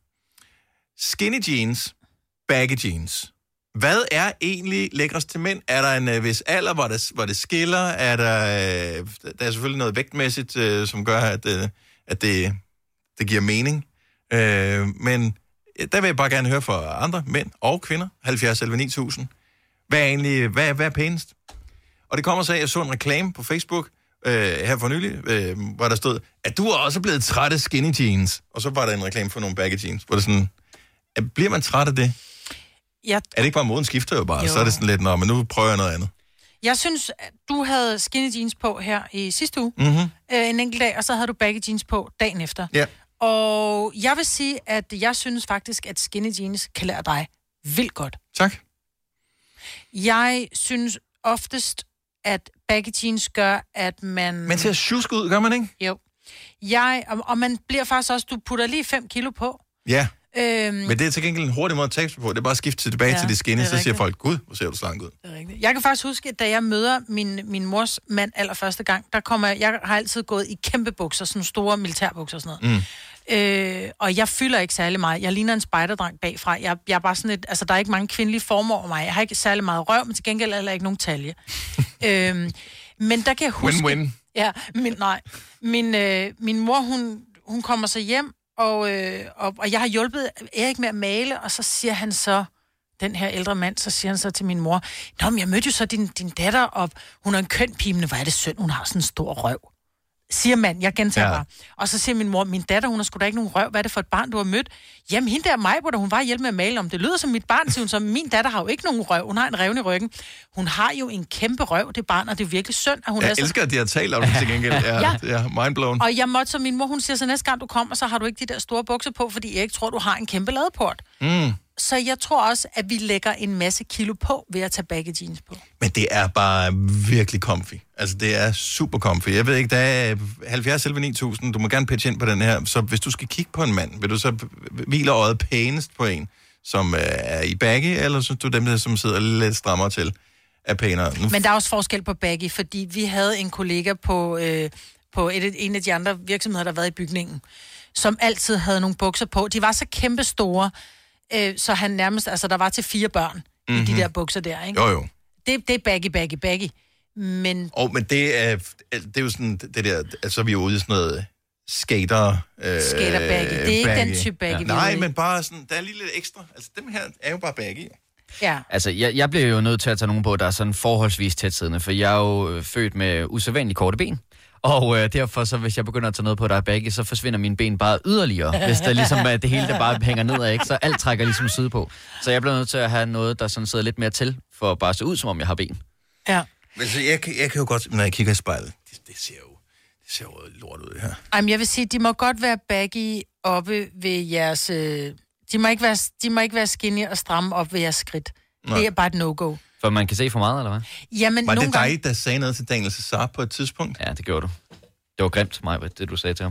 Skinny jeans, baggy jeans. Hvad er egentlig lækrest til mænd? Er der en vis alder, hvor det skiller? Er der er selvfølgelig noget vægtmæssigt, som gør, at det giver mening. Men der vil jeg bare gerne høre fra andre mænd og kvinder. 70 11 9000. Hvad er pænest? Og det kommer så af, at jeg så en reklame på Facebook her for nylig, hvor der stod, at du er også blevet træt af skinny jeans. Og så var der en reklame for nogle baggy jeans, hvor det sådan, bliver man træt af det? Er det ikke bare moden skifter jo bare? Jo. Så er det sådan lidt, men nu prøver jeg noget andet. Jeg synes, du havde skinny jeans på her i sidste uge, en enkelt dag, og så havde du baggy jeans på dagen efter. Ja. Og jeg vil sige, at jeg synes faktisk, at skinny jeans klæder dig vildt godt. Tak. Jeg synes oftest, at baggy jeans gør, at man... Man ser tjusk ud, gør man ikke? Jo. Og man bliver faktisk også... Du putter lige 5 kilo på. Ja. Men det er til gengæld en hurtig måde at tabe på. Det er bare at skifte tilbage til det skinny, så siger folk, gud, hvor ser du slank ud. Det er rigtigt. Jeg kan faktisk huske, at da jeg møder min mors mand allerførste gang, jeg har altid gået i kæmpe bukser, sådan store militærbukser og sådan noget. Og jeg fylder ikke særlig meget. Jeg ligner en spejderdreng bagfra. Jeg er bare sådan altså der er ikke mange kvindelige former over mig. Jeg har ikke særlig meget røv, men til gengæld er der ikke nogen talje. Men der kan jeg huske... Win-win. Ja, min mor, hun kommer så hjem, og jeg har hjulpet Erik med at male, og så siger han så, den her ældre mand, så siger han så til min mor, nå, men jeg mødte jo så din datter, og hun er en køn pige, hvor er det synd, hun har sådan en stor røv. Siger mand, jeg gentager bare. Og så siger min mor, min datter, hun har sgu da ikke nogen røv. Hvad er det for et barn, du har mødt? Jamen, hende der Majbo, da hun var hjælp med at male om. Det lyder som mit barn, siger hun så. Min datter har jo ikke nogen røv. Hun har en revne i ryggen. Hun har jo en kæmpe røv, det barn, og det er virkelig synd, at hun jeg elsker, at de har talt om det til gengæld. Ja, mindblown. Og jeg måtte så min mor, hun siger så næste gang du kommer, så har du ikke de der store bukser på, fordi jeg ikke tror, du har en kæmpe ladeport. Så jeg tror også, at vi lægger en masse kilo på ved at tage baggy jeans på. Men det er bare virkelig comfy. Altså, det er super comfy. Jeg ved ikke, der er 70-9000. Du må gerne pitche ind på den her. Så hvis du skal kigge på en mand, vil du så hviler øjet pænest på en, som er i baggy, eller synes du dem, der som sidder lidt strammere til, er pænere? Men der er også forskel på baggy, fordi vi havde en kollega på en af de andre virksomheder, der har været i bygningen, som altid havde nogle bukser på. De var så kæmpe store, så han nærmest, altså der var til 4 børn i de der bukser der, ikke? Jo. Det er baggy. Men... men det er jo sådan, det der, altså vi er ude i sådan noget skater baggy. Det er ikke den type baggy, nej, men bare sådan, der er lige lidt ekstra. Altså dem her er jo bare baggy. Ja. Altså, jeg bliver jo nødt til at tage nogen på, der er sådan forholdsvis tætsiddende, for jeg er jo født med usædvanligt korte ben. Og derfor, så hvis jeg begynder at tage noget på, der er baggy, så forsvinder mine ben bare yderligere. Hvis der ligesom er det hele, der bare hænger nedad, ikke? Så alt trækker ligesom sydpå. Så jeg bliver nødt til at have noget, der sådan sidder lidt mere til, for at bare se ud, som om jeg har ben. Ja. Men så jeg kan jo godt, når jeg kigger i spejlet, det ser jo lort ud her. Jamen, jeg vil sige, de må godt være baggy oppe ved jeres... De må ikke være skinny og stramme op ved jeres skridt. Det er bare et no-go. For man kan se for meget, eller hvad? Jamen, var det dig, der sagde noget til Daniel Cesar på et tidspunkt? Ja, det gjorde du. Det var grimt til mig, det du sagde til ham.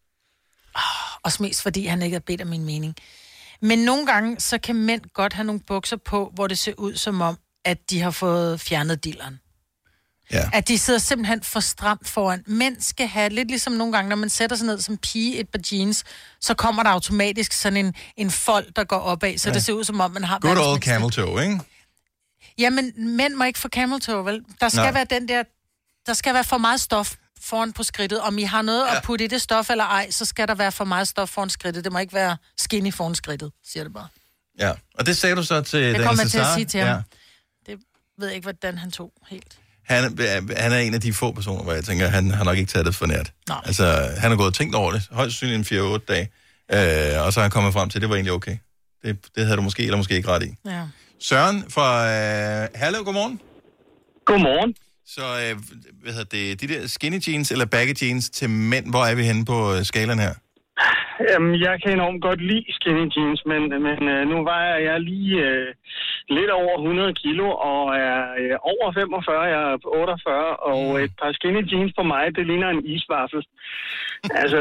Også mest fordi han ikke har bedt om min mening. Men nogle gange, så kan mænd godt have nogle bukser på, hvor det ser ud som om, at de har fået fjernet dilleren. Ja. At de sidder simpelthen for stramt foran. Mænd skal have lidt ligesom nogle gange, når man sætter sig ned som pige et par jeans, så kommer der automatisk sådan en fold, der går opad, så det ser ud som om, man har... Good old camel toe, ikke? Jamen, mænd må ikke få camel toe, vel? Der skal være den der... Der skal være for meget stof foran på skridtet. Om I har noget at putte i det stof eller ej, så skal der være for meget stof foran skridtet. Det må ikke være skinny foran skridtet, siger det bare. Ja, og det sagde du så til Daniel Cesar? Det kommer jeg til at sige til ham. Det ved jeg ikke, hvordan han tog helt. Han er en af de få personer, hvor jeg tænker, han har nok ikke taget det for nært. Nej. Altså, han har gået og tænkt over det, højst synligt en 4-8 dage, og så er han kommet frem til, at det var egentlig okay. Det havde du måske eller måske ikke ret i. Ja. Søren fra Herlev, godmorgen. Godmorgen. Så, de der skinny jeans eller baggy jeans til mænd, hvor er vi henne på skalaen her? Jeg kan enormt godt lide skinny jeans, men nu vejer jeg lige lidt over 100 kilo, og er over 45, jeg er 48, og et par skinny jeans på mig, det ligner en isvaffel. Altså,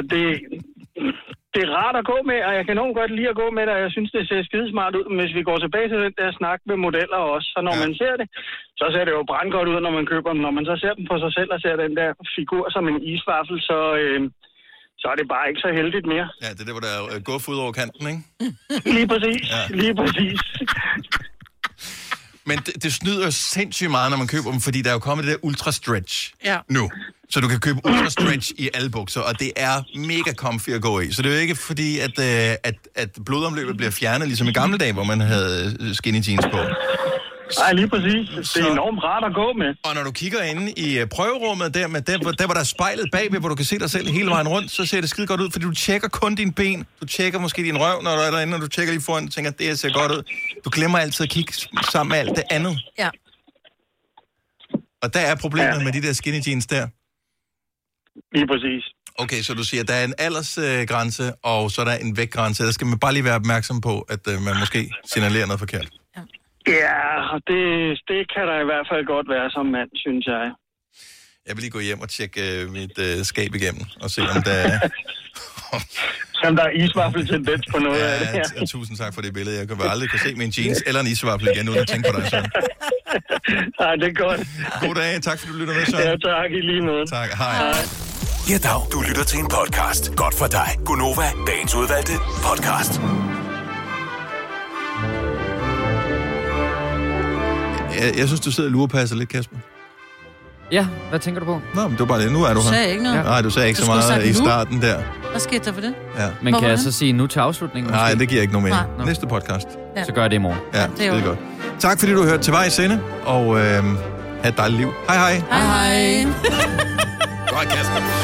det er rart at gå med, og jeg kan enormt godt lide at gå med det, og jeg synes, det ser skidesmart ud. Men hvis vi går tilbage til den der snak med modeller også, så når man ser det, så ser det jo brandgodt ud, når man køber dem. Når man så ser dem på sig selv og ser den der figur som en isvaffel, så er det bare ikke så heldigt mere. Ja, det er der, hvor der er guf ud over kanten, ikke? Lige præcis, lige præcis. Men det snyder jo sindssygt meget, når man køber dem, fordi der er jo kommet det der ultra stretch nu. Så du kan købe ultra stretch i alle bukser, og det er mega comfy at gå i. Så det er jo ikke fordi, at blodomløbet bliver fjernet, ligesom i gamle dage, hvor man havde skinny jeans på. Nej, lige præcis. Det er enormt rart at gå med. Og når du kigger inde i prøverummet, der hvor der er spejlet bagved, hvor du kan se dig selv hele vejen rundt, så ser det skide godt ud, fordi du tjekker kun dine ben. Du tjekker måske din røv, når du er derinde, og du tjekker lige foran og tænker, det ser godt ud. Du glemmer altid at kigge sammen med alt det andet. Ja. Og der er problemet med de der skinny jeans der. Lige præcis. Okay, så du siger, at der er en aldersgrænse, og så er der en vægtgrænse. Der skal man bare lige være opmærksom på, at man måske signalerer noget forkert. Ja, det kan der i hvert fald godt være som mand, synes jeg. Jeg vil lige gå hjem og tjekke mit skab igennem, og se, Som der er isvaffel-tendens på noget af det her. Ja, tusind tak for det billede. Jeg kan aldrig kunne se min jeans eller en isvaffel igen, uden at tænke på dig, Søren. Nej, det er godt. God dag. Tak, fordi du lytter med, Søren. Ja, tak. I lige måde. Tak. Hej. Ja, dag. Du lytter til en podcast. Godt for dig. Gonova, dagens udvalgte podcast. Jeg synes, du sidder og lurepasser lidt, Kasper. Ja, hvad tænker du på? Nå, men det var bare det. Nu er du her. Du sagde ikke noget. Nej, du sagde ikke så meget i starten der. Hvad skete der for det? Ja. Men kan jeg så sige nu til afslutningen? Nej, det giver ikke nogen mening. Nej. Næste podcast. Ja. Så gør jeg det i morgen. Ja, det er godt. Tak fordi du hørte til vejs ende, og have et dejligt liv. Hej hej. Hej hej. Godt, Kasper.